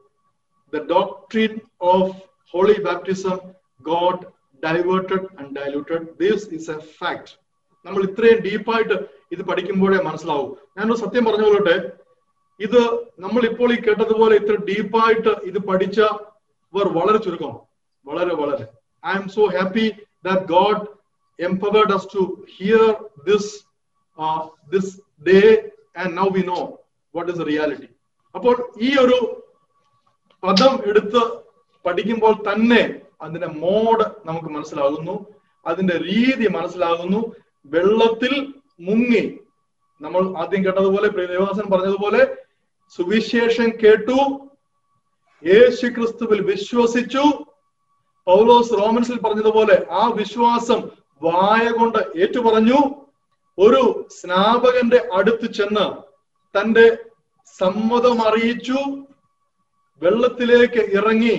Speaker 1: the doctrine of holy baptism got diverted and diluted. This is a fact. നമ്മൾ ഇത്രയും ഡീപ്പായിട്ട് ഇത് പഠിക്കുമ്പോഴേ മനസ്സിലാവും. ഞാനൊരു സത്യം പറഞ്ഞുകൊള്ളട്ടെ, ഇത് നമ്മൾ ഇപ്പോൾ ഈ കേട്ടതുപോലെ ഇത്ര ഡീപ്പായിട്ട് ഇത് പഠിച്ചവർ വളരെ ചുരുക്കമാണ്, വളരെ വളരെ. I am so happy that God empowered us to hear this uh, this day, and now we know what is the reality. അപ്പോൾ ഈ ഒരു പദം എടുത്ത് പഠിക്കുമ്പോൾ തന്നെ അതിന്റെ മോഡ് നമുക്ക് മനസ്സിലാകുന്നു, അതിന്റെ രീതി മനസ്സിലാകുന്നു. വെള്ളത്തിൽ മുങ്ങി, നമ്മൾ ആദ്യം കേട്ടതുപോലെ ദേവദാസൻ പറഞ്ഞതുപോലെ സുവിശേഷം കേട്ടു, യേശു ക്രിസ്തുവിൽ വിശ്വസിച്ചു. പൗലോസ് റോമൻസിൽ പറഞ്ഞതുപോലെ ആ വിശ്വാസം വായ കൊണ്ട് ഏറ്റുപറഞ്ഞു. ഒരു സ്നാപകന്റെ അടുത്ത് ചെന്ന് തന്റെ സമ്മതം അറിയിച്ചു, വെള്ളത്തിലേക്ക് ഇറങ്ങി.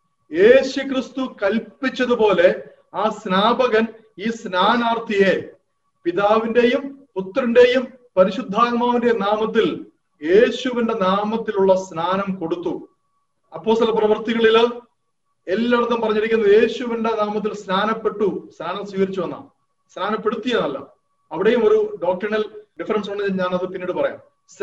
Speaker 1: യേശു ക്രിസ്തു കൽപ്പിച്ചതുപോലെ ആ സ്നാപകൻ ഈ സ്നാനാർത്ഥിയെ പിതാവിന്റെയും പുത്രന്റെയും പരിശുദ്ധാത്മാവിന്റെ നാമത്തിൽ, യേശുവിന്റെ നാമത്തിലുള്ള സ്നാനം കൊടുത്തു. അപ്പോസ്തല പ്രവൃത്തികളില് എല്ലായിടത്തും പറഞ്ഞിരിക്കുന്നത് യേശുവിന്റെ നാമത്തിൽ സ്നാനപ്പെട്ടു, സ്നാനം സ്വീകരിച്ചു എന്നാണ്, സ്നാനപ്പെടുത്തിയതല്ല. അവിടെയും ഒരു ഡോക്ടറിനൽ ഡിഫറൻസ് ഉണ്ടെങ്കിൽ ഞാനത് പിന്നീട് പറയാം.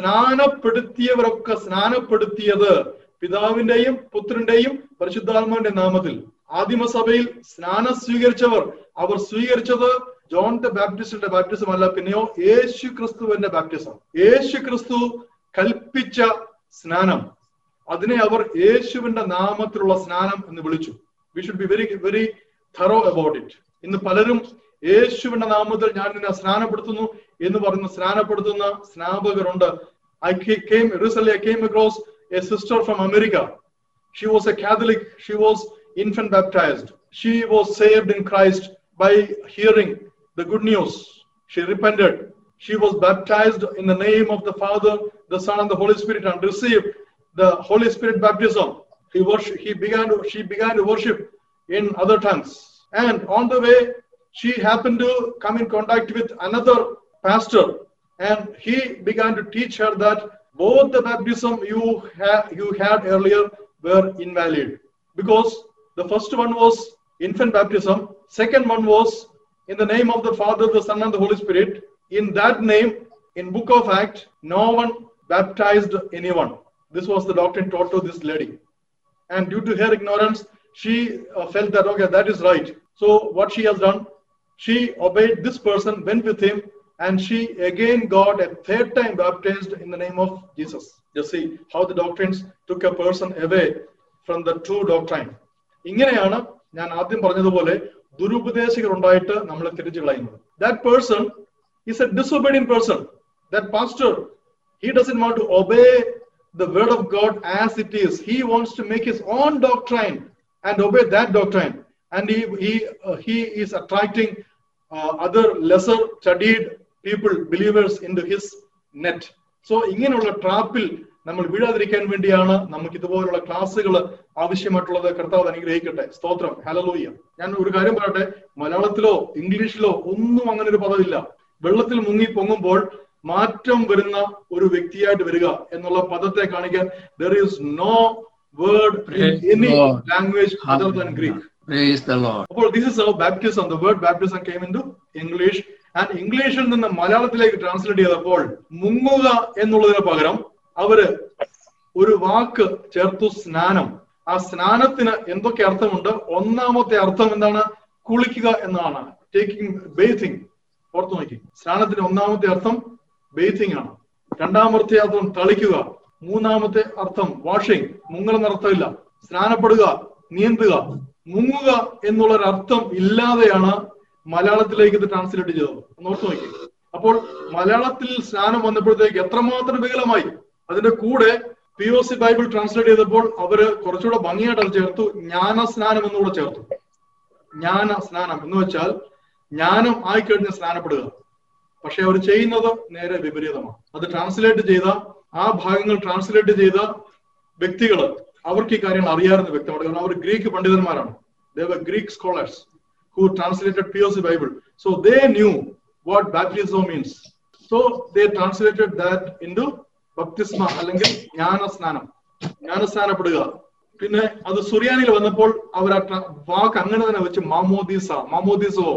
Speaker 1: സ്നാനപ്പെടുത്തിയവരൊക്കെ സ്നാനപ്പെടുത്തിയത് പിതാവിന്റെയും പുത്രന്റെയും പരിശുദ്ധാത്മാവിന്റെ നാമത്തിൽ. ആദിമസഭയിൽ സ്നാനം സ്വീകരിച്ചവർ, അവർ സ്വീകരിച്ചത് ജോൺ ദ ബാപ്റ്റിസ്റ്റിന്റെ ബാപ്റ്റിസം അല്ല, പിന്നെയോ യേശു ക്രിസ്തുവിന്റെ ബാപ്റ്റിസം. യേശു ക്രിസ്തു കൽപ്പിച്ച സ്നാനം, അതിനെ അവർ യേശുവിന്റെ നാമത്തിലുള്ള സ്നാനം എന്ന് വിളിച്ചു. We should be very very thorough about it. ഇന്ന് പലരും യേശുവിന്റെ നാമത്തിൽ ഞാൻ നിന്നെ സ്നാനപ്പെടുത്തുന്നു എന്ന് പറയുന്ന സ്നാനപ്പെടുത്തുന്ന സ്നാപകരുണ്ട്. I came recently I came across a sister from America. She was a Catholic. She was infant baptized. She was saved in Christ by hearing the good news. She repented. She was baptized in the name of the Father, the Son, and the Holy Spirit, and received the Holy Spirit baptism. He worship, he began to, she began to worship in other tongues. And on the way, she happened to come in contact with another pastor, and he began to teach her that both the baptism you, ha- you had earlier were invalid. Because the first one was infant baptism, second one was in the name of the Father, the Son, and the Holy Spirit. In that name, in Book of Acts, no one baptized anyone. This was the doctrine taught to this lady. And due to her ignorance, she uh, felt that, okay, that is right. So what she has done, she obeyed this person, went with him, and she again got a third time baptized in the name of Jesus. Just see how the doctrines took a person away from the true doctrine. ഇങ്ങനെയാണ് ഞാൻ ആദ്യം പറഞ്ഞതുപോലെ ദുരുപദേശകർ ഉണ്ടായിട്ട് നമ്മളെ തിരിച്ചു കളയുന്നത്. That person is a disobedient person. That pastor, he doesn't want to obey the word of God as it is. He wants to make his own doctrine and obey that doctrine. And he he uh, he is attracting uh, other lesser studied people, believers, into his net. So ഇങ്ങനെയുള്ള ട്രാപ്പിൽ നമ്മൾ വീഴാതിരിക്കാൻ വേണ്ടിയാണ് നമുക്ക് ഇതുപോലുള്ള ക്ലാസ്സുകൾ ആവശ്യമായിട്ടുള്ളത്. കർത്താവ് അനുഗ്രഹിക്കട്ടെ. സ്തോത്രം. ഹല്ലേലൂയ. ഞാൻ ഒരു കാര്യം പറയട്ടെ, മലയാളത്തിലോ ഇംഗ്ലീഷിലോ ഒന്നും അങ്ങനെ ഒരു പദമില്ല. വെള്ളത്തിൽ മുങ്ങി പൊങ്ങുമ്പോൾ മാറ്റം വരുന്ന ഒരു വ്യക്തിയായിട്ട് വരിക എന്നുള്ള പദത്തെ കാണിക്കാൻ there is no word in any language other than Greek.
Speaker 4: Praise the Lord.
Speaker 1: അപ്പോൾ this is how baptism, the word baptism came into English, and ഇംഗ്ലീഷിൽ നിന്ന് മലയാളത്തിലേക്ക് ട്രാൻസ്ലേറ്റ് ചെയ്തപ്പോൾ മുങ്ങുക എന്നുള്ളതിന് പകരം അവര് ഒരു വാക്ക് ചേർത്തു, സ്നാനം. ആ സ്നാനത്തിന് എന്തൊക്കെ അർത്ഥമുണ്ട്? ഒന്നാമത്തെ അർത്ഥം എന്താണ്? കുളിക്കുക എന്നാണ്. Taking, bathing. ഓർത്തു നോക്കി, സ്നാനത്തിന് ഒന്നാമത്തെ അർത്ഥം ബേത്തിങ് ആണ്. രണ്ടാമത്തെ അർത്ഥം തളിക്കുക. മൂന്നാമത്തെ അർത്ഥം വാഷിംഗ്. മുങ്ങലെന്ന അർത്ഥമില്ല. സ്നാനപ്പെടുക, നീന്തുക. മുങ്ങുക എന്നുള്ളൊരർത്ഥം ഇല്ലാതെയാണ് മലയാളത്തിലേക്ക് ഇത് ട്രാൻസ്ലേറ്റ് ചെയ്തത്. നോർത്തു നോക്കി. അപ്പോൾ മലയാളത്തിൽ സ്നാനം വന്നപ്പോഴത്തേക്ക് എത്രമാത്രം വികലമായി. അതിന്റെ കൂടെ P O C Bible translate ചെയ്തപ്പോൾ അവര് കുറച്ചുകൂടെ ഭംഗിയായിട്ട് അത് ചേർത്തു, ജ്ഞാന സ്നാനം എന്നുകൂടെ ചേർത്തു. ജ്ഞാന സ്നാനം എന്ന് വെച്ചാൽ ജ്ഞാനം ആയിക്കഴിഞ്ഞ് സ്നാനപ്പെടുക. പക്ഷെ അവർ ചെയ്യുന്നത് നേരെ വിപരീതമാണ്. അത് ട്രാൻസ്ലേറ്റ് ചെയ്ത ആ ഭാഗങ്ങൾ ട്രാൻസ്ലേറ്റ് ചെയ്ത വ്യക്തികൾ, അവർക്ക് ഈ കാര്യങ്ങൾ അറിയാവുന്ന വ്യക്തികളാണ്. കാരണം അവർ ഗ്രീക്ക് പണ്ഡിതന്മാരാണ്. They were Greek scholars who translated P O C Bible. So they knew what baptism means. So they translated that into baptisma, അല്ലെങ്കിൽ ജ്ഞാനസ്നാനം. ജ്ഞാനസ്നാനപ്പെടുക. പിന്നെ അത് സുറിയാനിൽ വന്നപ്പോൾ അവർ ആ വാക്ക് അങ്ങനെ തന്നെ വെച്ച് മാമോദീസ, മാമോദീസോ,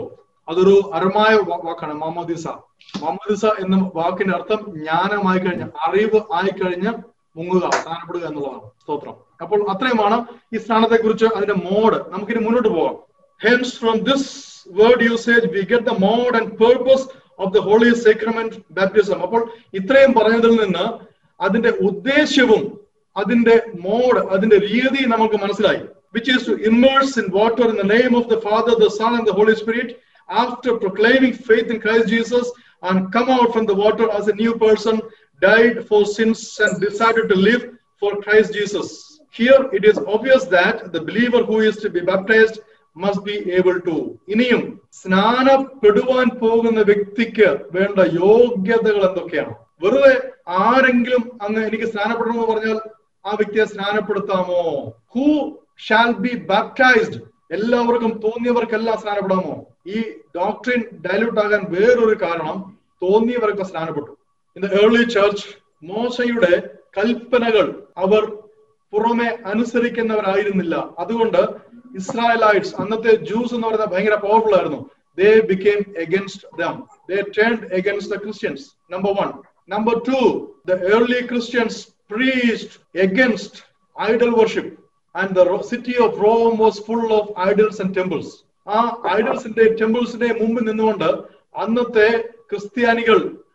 Speaker 1: അതൊരു അരമായ വാക്കാണ് മാമോദിസ. മാമോദിസ എന്ന വാക്കിന്റെ അർത്ഥം ജ്ഞാനമായി കഴിഞ്ഞ, അറിവ് ആയി കഴിഞ്ഞ് മുങ്ങുക, സ്നാനപ്പെടുക എന്നുള്ളതാണ്. സ്തോത്രം. അപ്പോൾ അത്രയുമാണ് ഈ സ്നാനത്തെ കുറിച്ച് അതിന്റെ മോഡ്. നമുക്കിനി മുന്നോട്ട് പോകാം. Hence from this word usage we get the mode and purpose of the holy sacrament baptism. അപ്പോൾ ഇത്രയും പറഞ്ഞതിൽ നിന്ന് അതിന്റെ ഉദ്ദേശ്യവും അതിന്റെ മോഡ്, അതിന്റെ രീതി നമുക്ക് മനസ്സിലായി. Which is to immerse in water in the name of the Father, the Son and the Holy Spirit after proclaiming faith in Christ Jesus and come out from the water as a new person, died for sins and decided to live for Christ Jesus. Here it is obvious that the believer who is to be baptized must be able to. ഇനിയും സ്നാനപ്പെടുവാൻ പോകുന്ന വ്യക്തിക്ക് വേണ്ട യോഗ്യതകൾ എന്തൊക്കെയാണ്? വെറുതെ ആരെങ്കിലും അങ്ങ് എനിക്ക് സ്നാനപ്പെടണമെന്ന് പറഞ്ഞാൽ ആ വ്യക്തിയെ സ്നാനപ്പെടുത്താമോ? Who shall be baptized? എല്ലാവർക്കും തോന്നിയവർക്കെല്ലാം സ്നാനപ്പെടാമോ? ഈ ഡോക്ട്രിൻ ഡൈല്യൂട്ട് ആകാൻ വേറൊരു കാരണം, തോന്നിയവരൊക്കെ സ്നാനപ്പെട്ടു. ഇൻ ദ ഏർലി ചർച്ച് മോശയുടെ കൽപ്പനകൾ അവർ പുറമെ അനുസരിക്കുന്നവരായിരുന്നില്ല. അതുകൊണ്ട് ഇസ്രായേലൈറ്റ്സ്, അന്നത്തെ ജൂസ് എന്ന് പറയുന്നത് ഭയങ്കര പവർഫുൾ ആയിരുന്നു. They became against them. They turned against the Christians. Number one. Number two, the early Christians preached against idol worship. And the city of Rome was full of idols and temples. ആ ഐഡൽസിന്റെ ടെമ്പിൾസിന്റെ മുമ്പിൽ നിന്നുകൊണ്ട് അന്നത്തെ ക്രിസ്ത്യാനികൾ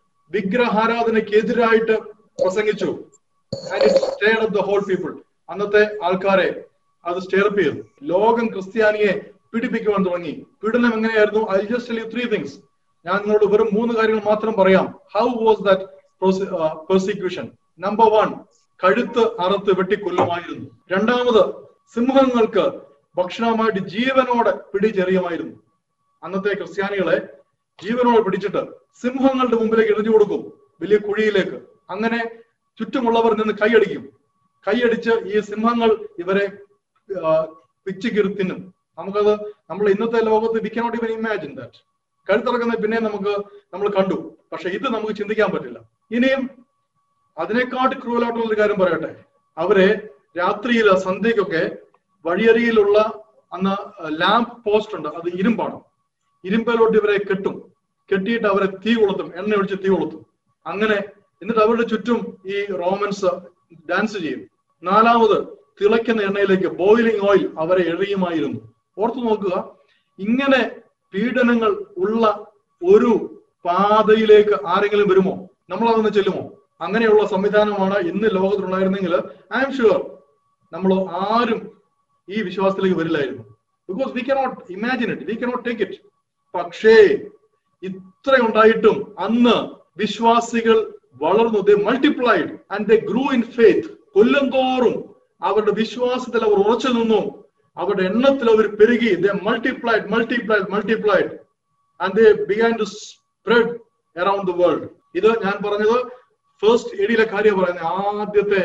Speaker 1: വിഗ്രഹാരാധനയ്ക്കെതിരായിട്ട് പ്രസംഗിച്ചു. And it stirred up the whole people. അന്നത്തെ ആൾക്കാരെ അത് സ്റ്റെയർപ്പ് ചെയ്തു. ലോകം ക്രിസ്ത്യാനിയെ പീഡിപ്പിക്കുവാൻ തുടങ്ങി. പീഡനം എങ്ങനെയായിരുന്നു? I just tell you three things. ഞാൻ നിങ്ങളോട് വെറും മൂന്ന് കാര്യങ്ങൾ മാത്രം പറയാം. How was that persecution? Number one, കഴുത്ത് അറുത്ത് വെട്ടിക്കൊല്ലുമായിരുന്നു. രണ്ടാമത്, സിംഹങ്ങൾക്ക് ഭക്ഷണമായിട്ട് ജീവനോടെ പിടിച്ചെറിയുമായിരുന്നു. അന്നത്തെ ക്രിസ്ത്യാനികളെ ജീവനോടെ പിടിച്ചിട്ട് സിംഹങ്ങളുടെ മുമ്പിലേക്ക് എറിഞ്ഞു കൊടുക്കും, വലിയ കുഴിയിലേക്ക്. അങ്ങനെ ചുറ്റുമുള്ളവർ നിന്ന് കൈയടിക്കും. കൈയടിച്ച് ഈ സിംഹങ്ങൾ ഇവരെ പിച്ചുകീറി തിന്നും. നമുക്കത് നമ്മൾ ഇന്നത്തെ ലോകത്ത് we cannot even imagine that. കഴുത്തിറക്കുന്നത് പിന്നെ നമുക്ക് നമ്മൾ കണ്ടു, പക്ഷെ ഇത് നമുക്ക് ചിന്തിക്കാൻ പറ്റില്ല. ഇനിയും അതിനെക്കാട്ട് ക്രൂവലായിട്ടുള്ള ഒരു കാര്യം പറയട്ടെ. അവരെ രാത്രിയിൽ സന്ധ്യക്കൊക്കെ വഴിയരിയിലുള്ള അന്ന് ലാമ്പ് പോസ്റ്റ് ഉണ്ട്, അത് ഇരുമ്പാണ്. ഇരുമ്പിലോട്ട് ഇവരെ കെട്ടും. കെട്ടിയിട്ട് അവരെ തീ കൊളുത്തും, എണ്ണ ഒഴിച്ച് തീ കൊളുത്തും. അങ്ങനെ എന്നിട്ട് അവരുടെ ചുറ്റും ഈ റോമൻസ് ഡാൻസ് ചെയ്യും. നാലാമത്, തിളയ്ക്കുന്ന എണ്ണയിലേക്ക് ബോയിലിംഗ് ഓയിൽ അവരെ എറിയുമായിരുന്നു. ഓർത്തു നോക്കുക, ഇങ്ങനെ പീഡനങ്ങൾ ഉള്ള ഒരു പാതയിലേക്ക് ആരെങ്കിലും വരുമോ? നമ്മൾ അതൊന്ന് ചെല്ലുമോ? അങ്ങനെയുള്ള സംവിധാനമാണ് ഇന്ന് ലോകത്തിലുണ്ടായിരുന്നെങ്കിൽ ഐ എം ഷുവർ നമ്മൾ ആരും ഈ വിശ്വാസത്തിലേക്ക് വരില്ലായിരുന്നു. Because we cannot imagine it, we cannot take it. പക്ഷേ ഇത്രയുണ്ടായിട്ടും അന്ന് വിശ്വാസികൾ വളർന്നു. They multiplied and they grew in faith. കൊല്ലം തോറും അവരുടെ വിശ്വാസത്തിൽ അവർ ഉറച്ചു നിന്നു. അവരുടെ എണ്ണത്തിൽ അവർ പെരുകി. They multiplied multiplied multiplied and they began to spread around the world. ഇത് ഞാൻ പറഞ്ഞത് ഫസ്റ്റ് എ ഡിയിലെ കാര്യം പറയുന്നത്, ആദ്യത്തെ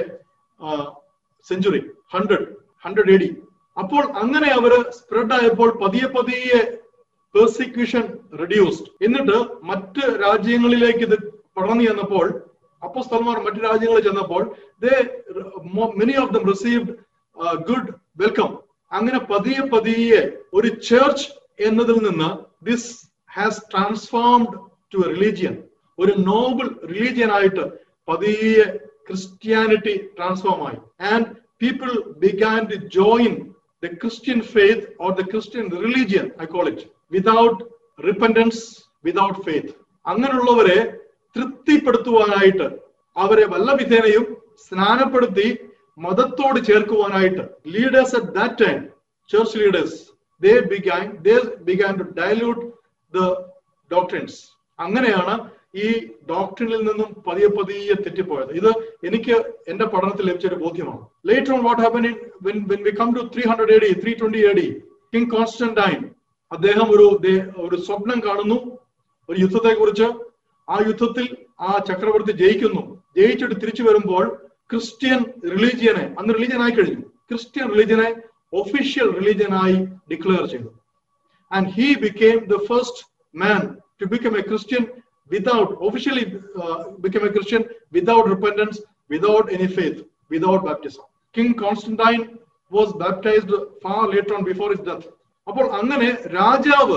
Speaker 1: century, hundred hundred A D. അപ്പോൾ അങ്ങനെ അവര് സ്പ്രെഡ് ആയപ്പോൾ പതിയെ പതിയെ പെർസിക്യൂഷൻ റെഡ്യൂസ്ഡ്. എന്നിട്ട് മറ്റ് രാജ്യങ്ങളിലേക്ക് ഇത് പടർന്നു ചെന്നപ്പോൾ, അപ്പോസ്തലന്മാർ മറ്റു രാജ്യങ്ങളിൽ ചെന്നപ്പോൾ they many of them received good welcome. അങ്ങനെ പതിയെ പതിയെ ഒരു ചർച്ച് എന്നതിൽ നിന്ന് this has transformed to a religion, ഒരു നോബിൾ റിലീജിയൻ ആയിട്ട് പതിയെ ക്രിസ്ത്യാനിറ്റി ട്രാൻസ്ഫോം ആയി. And people began to join the Christian faith or the Christian religion, I call it, without repentance, without faith. അങ്ങനെയുള്ളവരെ തൃപ്തിപ്പെടുത്തുവാനായിട്ട്, അവരെ വല്ല വിധേനയും സ്നാനപ്പെടുത്തി മതത്തോട് ചേർക്കുവാനായിട്ട് leaders at that time, church leaders, they began they began to dilute the doctrines. അങ്ങനെയാണ് ഈ ഡോക്ട്രിനിൽ നിന്നും പതിയെ പതിയെ തെറ്റിപ്പോയത്. ഇത് എനിക്ക് എന്റെ പഠനത്തിൽ ലഭിച്ചൊരു ബോധ്യമാണ്. Later on what happened when when we come to three hundred A D, three twenty A D, king Constantine അദ്ദേഹം ഒരു ഒരു സ്വപ്നം കാണുന്നു ഒരു യുദ്ധത്തെ കുറിച്ച്. ആ യുദ്ധത്തിൽ ആ ചക്രവർത്തി ജയിക്കുന്നു. ജയിച്ചിട്ട് തിരിച്ചു വരുമ്പോൾ ക്രിസ്ത്യൻ റിലീജിയനെ, അന്ന് റിലീജിയൻ ആയി കഴിഞ്ഞു, ക്രിസ്ത്യൻ റിലീജിയനെ ഒഫീഷ്യൽ റിലീജിയനായി ഡിക്ലെയർ ചെയ്തു. And he became the first man to become a Christian without officially uh, became a Christian without repentance, without any faith, without baptism. King Constantine was baptized far later on before his death. അപ്പോൾ അങ്ങനെ രാജാവ്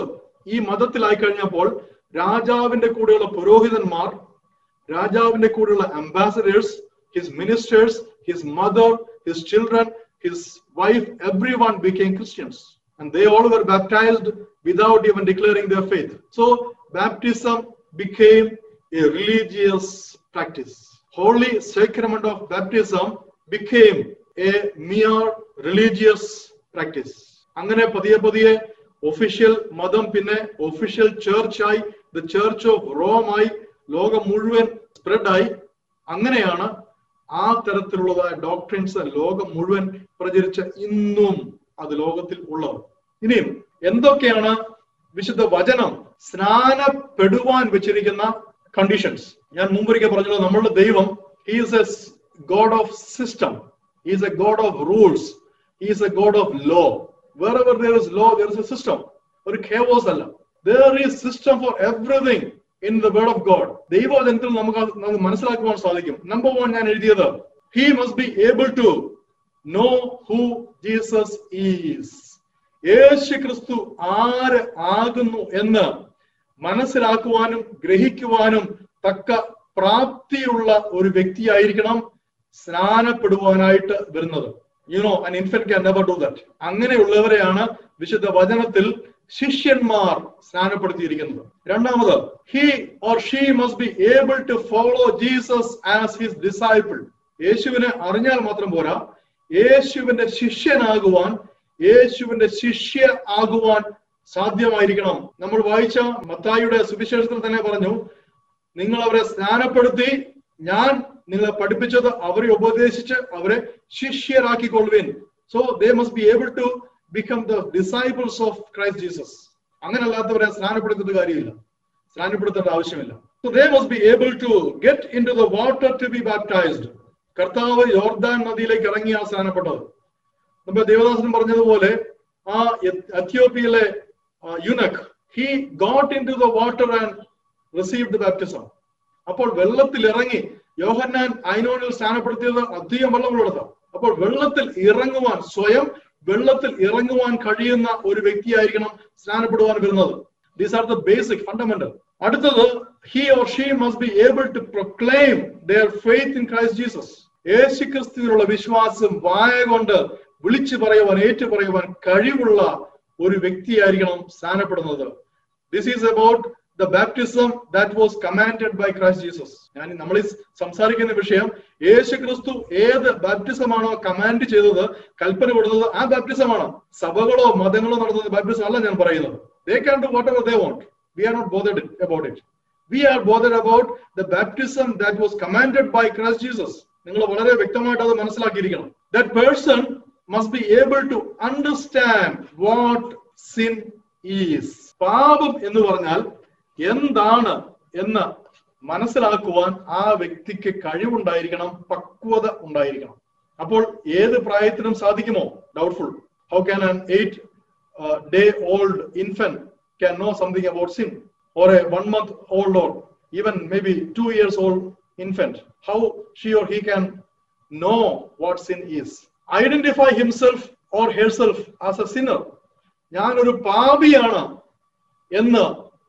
Speaker 1: ഈ മതത്തിലായി കഴിഞ്ഞപ്പോൾ രാജാവിന്റെ കൂടെയുള്ള പുരോഹിതന്മാർ, രാജാവിന്റെ കൂടെയുള്ള ambassadors, his ministers, his mother, his children, his wife, everyone became Christians and they all were baptized without even declaring their faith. So baptism became a religious practice. Holy sacrament of baptism became a mere religious practice. അങ്ങനെ പതിയെ പതിയെ official മതം പിന്നെ official ചർച്ചായി, the church of Rome ആയി, ലോകം മുഴുവൻ സ്പ്രെഡായി. അങ്ങനെയാണ് ആ തരത്തിലുള്ളതായ ഡോക്ട്രിൻസ് ലോകം മുഴുവൻ പ്രചരിച്ച ഇന്നും അത് ലോകത്തിൽ ഉള്ളത്. ഇനിയും എന്തൊക്കെയാണ് വിശുദ്ധ വചനം സ്നാനപ്പെടുവാൻ വെച്ചിരിക്കുന്ന കണ്ടീഷൻസ്? ഞാൻ മുമ്പൊരിക്കൽ പറഞ്ഞത്, നമ്മളുടെ ദൈവം he is a god of system, he is a god of rules, he is a god of law. Wherever there is law, there is a system. ഒരു chaos അല്ല. There is system for everything in the word of God. ദൈവവചനത്തിൽ നമുക്ക് നമുക്ക് മനസ്സിലാക്കുവാൻ സാധിക്കും. Number one ഞാൻ എഴുതിയത്, he must be able to know who Jesus is. യേശു ക്രിസ്തു ആര് ആകുന്നു എന്ന് മനസ്സിലാക്കുവാനും ഗ്രഹിക്കുവാനും തക്ക പ്രാപ്തിയുള്ള ഒരു വ്യക്തിയായിരിക്കണം സ്നാനപ്പെടുവാനായിട്ട് വരുന്നത്. You know, an infant can never do that. അങ്ങനെയുള്ളവരെയാണ് വിശുദ്ധ വചനത്തിൽ ശിഷ്യന്മാർ സ്നാനപ്പെടുത്തിയിരിക്കുന്നത്. രണ്ടാമത്, he or she must be able to follow Jesus as his disciple. യേശുവിനെ അറിഞ്ഞാൽ മാത്രം പോരാ, യേശുവിന്റെ ശിഷ്യനാകുവാൻ, യേശുവിന്റെ ശിഷ്യ ആകുവാൻ സാധ്യമായിരിക്കണം. നമ്മൾ വായിച്ച മത്തായിയുടെ സുവിശേഷത്തിൽ തന്നെ പറഞ്ഞു, നിങ്ങൾ അവരെ സ്നാനപ്പെടുത്തി ഞാൻ നിങ്ങളെ പഠിപ്പിച്ചത് അവരെ ഉപദേശിച്ച് അവരെ ശിഷ്യരാക്കിക്കൊള്ളുവിൻ. So they must be able to become the disciples of Christ Jesus. അങ്ങനെയല്ലാത്തവരെ സ്നാനപ്പെടുത്തേണ്ട കാര്യമില്ല, സ്നാനപ്പെടുത്തേണ്ട ആവശ്യമില്ല. So they must be able to get into the water to be baptized. കർത്താവ് യോർദാൻ നദിയിലേക്ക് ഇറങ്ങിയാ സ്നാനപ്പെട്ടത്. നമ്മുടെ ദേവദാസൻ പറഞ്ഞതുപോലെ ആ എത്യോപ്യയിലെ യുനക്, he got into the water and received the baptism. അപ്പോൾ വെള്ളത്തിൽ ഇറങ്ങി, യോഹന്നാൻ ഐനോനിൽ സ്നാനപ്പെടുത്തിയത് അധികം വെള്ളമുള്ളതാണ്. അപ്പോൾ വെള്ളത്തിൽ ഇറങ്ങുവാൻ, സ്വയം വെള്ളത്തിൽ ഇറങ്ങുവാൻ കഴിയുന്ന ഒരു വ്യക്തിയായിരിക്കണം സ്നാനപ്പെടുവാൻ വരുന്നത്. These are the basic fundamental. അടുത്തത്, he or she must be able to proclaim their faith in Christ Jesus. യേശു ക്രിസ്തുവിനുള്ള വിശ്വാസം വായ കൊണ്ട് വിളിച്ചു പറയുവാൻ, ഏറ്റു പറയുവാൻ കഴിവുള്ള ഒരു വ്യക്തിയായിരിക്കണം സ്നാനപ്പെടുന്നത്. This is about the baptism that was commanded by Christ Jesus. ഞാൻ നമ്മൾ ഈ സംസാരിക്കുന്ന വിഷയം യേശു ക്രിസ്തു ഏത് ബാപ്റ്റിസമാണോ കമാൻഡ് ചെയ്തത്, കൽപ്പന കൊടുത്തത്, ആ ബാപ്റ്റിസമാണ്. സഭകളോ മതങ്ങളോ നടത്തുന്ന ബാപ്റ്റിസം അല്ല ഞാൻ പറയുന്നത്. They can do whatever they want. We are not bothered about it. We are bothered about the baptism that was commanded by Christ Jesus. നിങ്ങൾ വളരെ വ്യക്തമായിട്ട് അത് മനസ്സിലാക്കിയിരിക്കണം. That person must be able to understand what sin is. പാപം എന്ന് പറഞ്ഞാൽ എന്താണ് എന്ന് മനസ്സിലാക്കുവാൻ ആ വ്യക്തിക്ക് കഴിവുണ്ടായിരിക്കണം, പക്വത ഉണ്ടായിരിക്കണം. അപ്പോൾ ഏത് പ്രായത്തിനും സാധിക്കുമോ? Doubtful. How can an eight day old infant can know something about sin, or a one month old or even may be two years old infant? How she or he can know what sin is? Identify himself or herself as a sinner. ഞാനൊരു പാപിയാണ് എന്ന്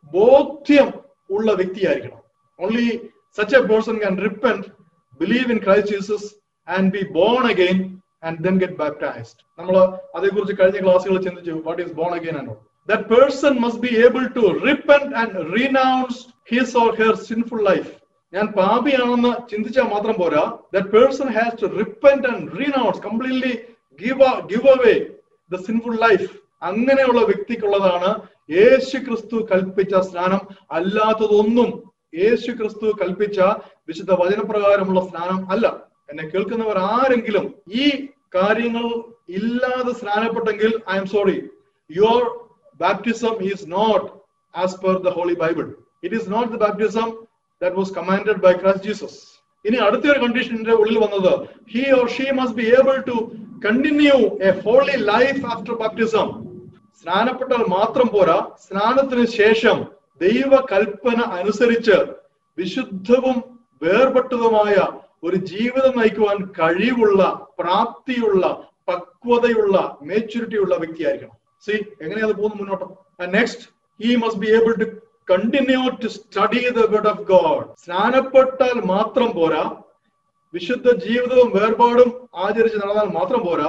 Speaker 1: ബോധ്യം ഉള്ള വ്യക്തിയായിരിക്കണം. Only such a person can repent, believe in Christ Jesus and be born again and then get baptized. നമ്മൾ അതേക്കുറിച്ച് കഴിഞ്ഞ ക്ലാസ്സുകൾ ചിന്തിച്ചു, what is born again and all. That person must be able to repent and renounce his or her sinful life. ഞാൻ പാപിയാണെന്ന് ചിന്തിച്ചാൽ മാത്രം പോരാ. That person has to repent and renounce, completely give give away the sinful life. അങ്ങനെയുള്ള വ്യക്തിക്കുള്ളതാണ് യേശു ക്രിസ്തു കൽപ്പിച്ച സ്നാനം. അല്ലാത്തതൊന്നും യേശു ക്രിസ്തു കൽപ്പിച്ച വിശുദ്ധ വചനപ്രകാരമുള്ള സ്നാനം അല്ല. എന്നെ കേൾക്കുന്നവർ ആരെങ്കിലും ഈ കാര്യങ്ങൾ ഇല്ലാതെ സ്നാനപ്പെട്ടെങ്കിൽ I am sorry, your baptism is not as per the holy Bible. It is not the baptism that was commanded by Christ Jesus. ഇനി അടുത്തൊരു കണ്ടീഷന്റെ ഉള്ളിൽ വന്നത്, he or she must be able to continue a holy life after baptism. സ്നാനപ്പെട്ടാൽ മാത്രം പോരാ, സ്നാനത്തിന് ശേഷം ദൈവ കൽപ്പന അനുസരിച്ച് വിശുദ്ധവും വേർപെട്ടതുമായ ഒരു ജീവിതം നയിക്കുവാൻ കഴിവുള്ള, പ്രാപ്തിയുള്ള, പക്വതയുള്ള, മേച്യൂരിറ്റി ഉള്ള വ്യക്തിയായിരിക്കണം. സി എങ്ങനെയാ അത് പോകുന്നു മുന്നോട്ട്? Next, he must be able to continue to study the word of God. സ്നാനപ്പെട്ടാൽ മാത്രം പോരാ, വിശുദ്ധ ജീവിതവും വേർപാടും ആചരിച്ച് നടന്നാൽ മാത്രം പോരാ.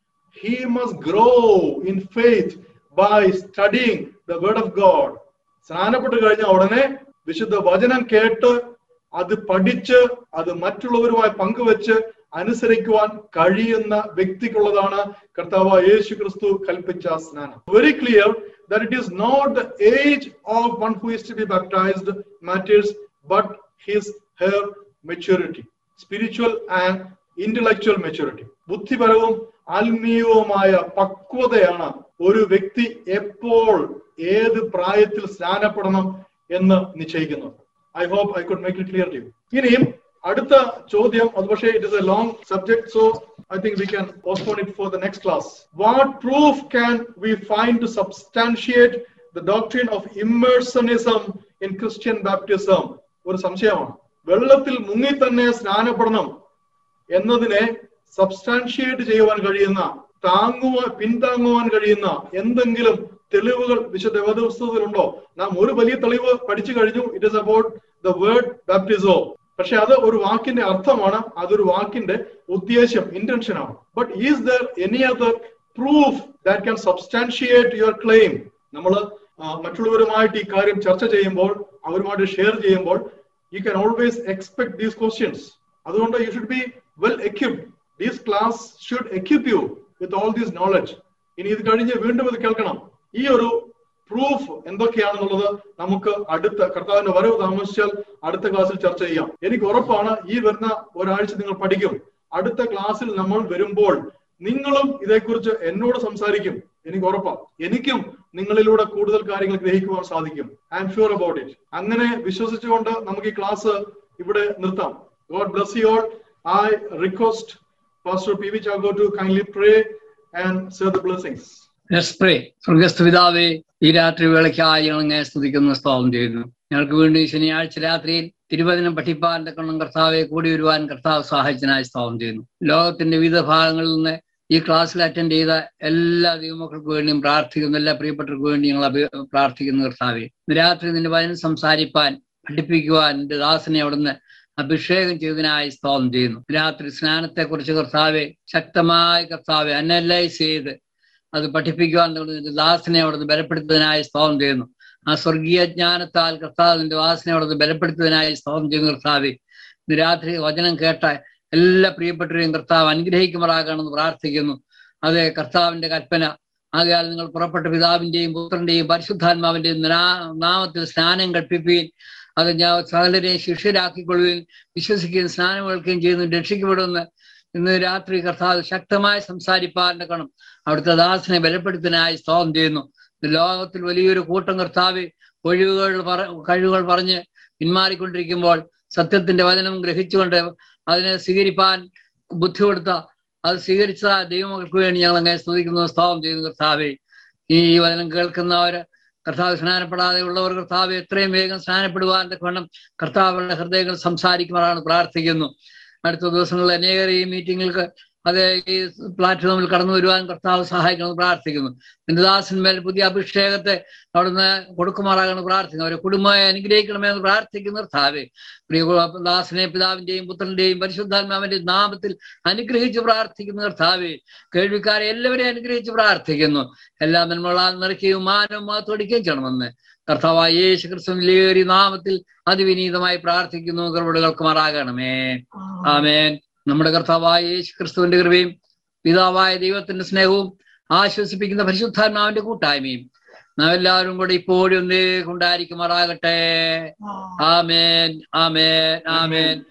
Speaker 1: He must grow in faith by studying the word of God. സ്നാനപ്പെട്ട് കഴിഞ്ഞ ഉടനെ വിശുദ്ധ വചനം കേട്ട് അത് പഠിച്ച് അത് മറ്റുള്ളവരുമായി പങ്കുവെച്ച് അനുസരിക്കുവാൻ കഴിയുന്ന വ്യക്തിക്കുള്ളതാണ് കർത്താവ് യേശു ക്രിസ്തു കൽപ്പിച്ച സ്നാനം. Very clear that it is not the age of one who is to be baptized matters, but his her maturity, spiritual and intellectual maturity. ബുദ്ധിപരവും ആത്മീയവുമായ പക്വതയാണ് ഒരു വ്യക്തി എപ്പോൾ ഏത് പ്രായത്തിൽ സ്നാനപ്പെടണം എന്ന് നിശ്ചയിക്കുന്നത്. I hope I could make it clear to you. ഇനിയും അടുത്ത ചോദ്യം, അത് പക്ഷേ it is a long subject, so I think we can postpone it for the next class. What proof can we find to substantiate the doctrine of immersionism in Christian baptism? ഒരു സംശയമാണ്. വെള്ളത്തിൽ മുങ്ങി തന്നെ സ്നാനപ്പെടണം എന്നതിനെ സബ്സ്റ്റാൻഷിയേറ്റ് ചെയ്യുവാൻ കഴിയുന്ന, താങ്ങുവാൻ പിന്താങ്ങുവാൻ കഴിയുന്ന എന്തെങ്കിലും തെളിവുകൾ വിശുദ്ധ വേദപുസ്തകത്തിലുണ്ടോ? നാം ഒരു വലിയ തെളിവ് പഠിച്ചു കഴിഞ്ഞു. It is about the word baptizo. പക്ഷെ അത് ഒരു വാക്കിന്റെ അർത്ഥമാണ്, അതൊരു വാക്കിന്റെ ഉദ്ദേശ്യം, ഇന്റൻഷൻ ആണ്. But is there any other proof that can substantiate your claim? നമ്മൾ മറ്റുള്ളവരുമായിട്ട് ഈ കാര്യം ചർച്ച ചെയ്യുമ്പോൾ, അവരുമായിട്ട് ഷെയർ ചെയ്യുമ്പോൾ, you can always expect these questions. അതുകൊണ്ട് you should be well equipped. These class should equip you with all these knowledge. ഇനി ഇത് കഴിഞ്ഞ് വീണ്ടും ഇത് കേൾക്കണം. ഈ ഒരു പ്രൂഫ് എന്തൊക്കെയാണെന്നുള്ളത് നമുക്ക് അടുത്ത കർത്താവിന്റെ വരവ് താമസിച്ചാൽ അടുത്ത ക്ലാസ്സിൽ ചർച്ച ചെയ്യാം. എനിക്ക് ഉറപ്പാണ് ഈ വരുന്ന ഒരാഴ്ച നിങ്ങൾ പഠിക്കും. അടുത്ത ക്ലാസ്സിൽ നമ്മൾ വരുമ്പോൾ നിങ്ങളും ഇതേക്കുറിച്ച് എന്നോട് സംസാരിക്കും. എനിക്ക് ഉറപ്പാണ്. എനിക്കും നിങ്ങളിലൂടെ കൂടുതൽ കാര്യങ്ങൾ ഗ്രഹിക്കുവാൻ സാധിക്കും. I am sure about it. അങ്ങനെ വിശ്വസിച്ചുകൊണ്ട് നമുക്ക് ഈ ക്ലാസ് ഇവിടെ നിർത്താം. God bless you all. I request Pastor P V Chago to kindly pray and say the blessings.
Speaker 4: Let's pray. സ്വർഗ്ഗസ്ഥ പിതാവേ, ഈ രാത്രി വേളയ്ക്കായി ഞങ്ങൾ സ്തുതിക്കുന്ന സ്തോത്രം ചെയ്യുന്നു. ഞങ്ങൾക്ക് വേണ്ടി ശനിയാഴ്ച രാത്രിയിൽ തിരുവചനം പഠിപ്പാൻ തക്കണം കർത്താവെ കൂടി വരുവാൻ കർത്താവ് സഹായിച്ചതിനായി സ്തോത്രം ചെയ്യുന്നു. ലോകത്തിന്റെ വിവിധ ഭാഗങ്ങളിൽ നിന്ന് ഈ ക്ലാസ്സിൽ അറ്റൻഡ് ചെയ്ത എല്ലാ ദൈവമക്കൾക്ക് വേണ്ടിയും പ്രാർത്ഥിക്കുന്നു. എല്ലാ പ്രിയപ്പെട്ടവർക്ക് വേണ്ടി ഞങ്ങൾ പ്രാർത്ഥിക്കുന്നു കർത്താവെ. രാത്രി നിന്റെ വചനം സംസാരിപ്പാൻ, പഠിപ്പിക്കുവാൻ നിന്റെ ദാസനെ അവിടുന്ന് അഭിഷേകം ചെയ്തതിനായി സ്തോത്രം ചെയ്യുന്നു. രാത്രി സ്നാനത്തെ കുറിച്ച് കർത്താവെ ശക്തമായി കർത്താവെ അനലൈസ് ചെയ്ത് അത് പഠിപ്പിക്കുവാൻ ദാസനെ അവിടുന്ന് ബലപ്പെടുത്തുന്നതിനായി സ്തോത്രം ചെയ്യുന്നു. ആ സ്വർഗീയ ജ്ഞാനത്താൽ കർത്താവിന്റെ ദാസനെ അവിടുന്ന് ബലപ്പെടുത്തുന്നതിനായി സ്തോത്രം ചെയ്യുന്നു കർത്താവെ. ഇന്ന് രാത്രി വചനം കേട്ട എല്ലാ പ്രിയപ്പെട്ടവരെയും കർത്താവ് അനുഗ്രഹിക്കുമാറാകണമെന്ന് പ്രാർത്ഥിക്കുന്നു. അതെ, കർത്താവിന്റെ കൽപ്പന ആകയാൽ നിങ്ങൾ പുറപ്പെട്ട പിതാവിന്റെയും പുത്രന്റെയും പരിശുദ്ധാത്മാവിന്റെയും നാമത്തിൽ സ്നാനം കൽപ്പിക്കുകയും അത് ഞാൻ സകലരെയും ശിഷ്യരാക്കിക്കൊള്ളുകയും വിശ്വസിക്കുകയും സ്നാനം കേൾക്കുകയും ചെയ്യുന്നു, രക്ഷിക്കപ്പെടുമെന്ന് ഇന്ന് രാത്രി കർത്താവ് ശക്തമായി സംസാരിപ്പാറിന്റെ കണം അവിടുത്തെ ദാസനെ ബലപ്പെടുത്താനായി സ്തോത്രം ചെയ്യുന്നു. ലോകത്തിൽ വലിയൊരു കൂട്ടം കർത്താവ് ഒഴിവുകൾ പറ കഴിവുകൾ പറഞ്ഞ് പിന്മാറിക്കൊണ്ടിരിക്കുമ്പോൾ സത്യത്തിന്റെ വചനം ഗ്രഹിച്ചുകൊണ്ട് അതിനെ സ്വീകരിപ്പാൻ ബുദ്ധി കൊടുത്ത അത് സ്വീകരിച്ച ദൈവമക്കൾക്ക് വേണ്ടി ഞങ്ങൾ അങ്ങനെ സ്തുതിക്കുന്നു, സ്തോത്രം ചെയ്യുന്നു കർത്താവെ. ഈ വചനം കേൾക്കുന്നവര് കർത്താവ് സ്നാനപ്പെടാതെ ഉള്ളവർ കർത്താവ് എത്രയും വേഗം സ്നാനപ്പെടുവാൻ വേണം കർത്താവുകളുടെ ഹൃദയങ്ങൾ സംസാരിക്കുവാനാണ് പ്രാർത്ഥിക്കുന്നു. അടുത്ത ദിവസങ്ങളിൽ അനേകർ ഈ മീറ്റിങ്ങൾക്ക് അതേ ഈ പ്ലാറ്റ്ഫോമിൽ കടന്നു വരുവാൻ കർത്താവ് സഹായിക്കണമെന്ന് പ്രാർത്ഥിക്കുന്നു. നിന്റെ ദാസന്മേൽ പുതിയ അഭിഷേകത്തെ അവിടുന്ന് കൊടുക്കുമാറാകണമെന്ന് പ്രാർത്ഥിക്കുന്നു. അവരെ കുടുംബമായി അനുഗ്രഹിക്കണമെന്ന് പ്രാർത്ഥിക്കുന്ന കർത്താവെ. പ്രിയ ദാസനെ പിതാവിന്റെയും പുത്രന്റെയും പരിശുദ്ധാത്മാവിന്റെയും നാമത്തിൽ അനുഗ്രഹിച്ച് പ്രാർത്ഥിക്കുന്ന കർത്താവെ. കേൾവിക്കാരെ എല്ലാവരെയും അനുഗ്രഹിച്ച് പ്രാർത്ഥിക്കുന്നു. എല്ലാം നന്മകളാൽ നിറയ്ക്കുകയും മാനവും മാത്തോടിക്കുകയും ചെയ്യണമെന്ന് കർത്താവായ യേശു ക്രിസ്തുവിന്റെ നാമത്തിൽ അതിവിനീതമായി പ്രാർത്ഥിക്കുന്നു. കൃപകൾക്ക് മാറാകണമേ. ആമേൻ. നമ്മുടെ കർത്താവായ യേശു ക്രിസ്തുവിന്റെ കൃപയും പിതാവായ ദൈവത്തിന്റെ സ്നേഹവും ആശ്വസിപ്പിക്കുന്ന പരിശുദ്ധാത്മാവിന്റെ കൂട്ടായ്മയും നാം എല്ലാവരും കൂടെ ഇപ്പോഴും ഉണ്ടായിരിക്കുമാറാകട്ടെ. ആമേൻ, ആമേൻ, ആമേൻ.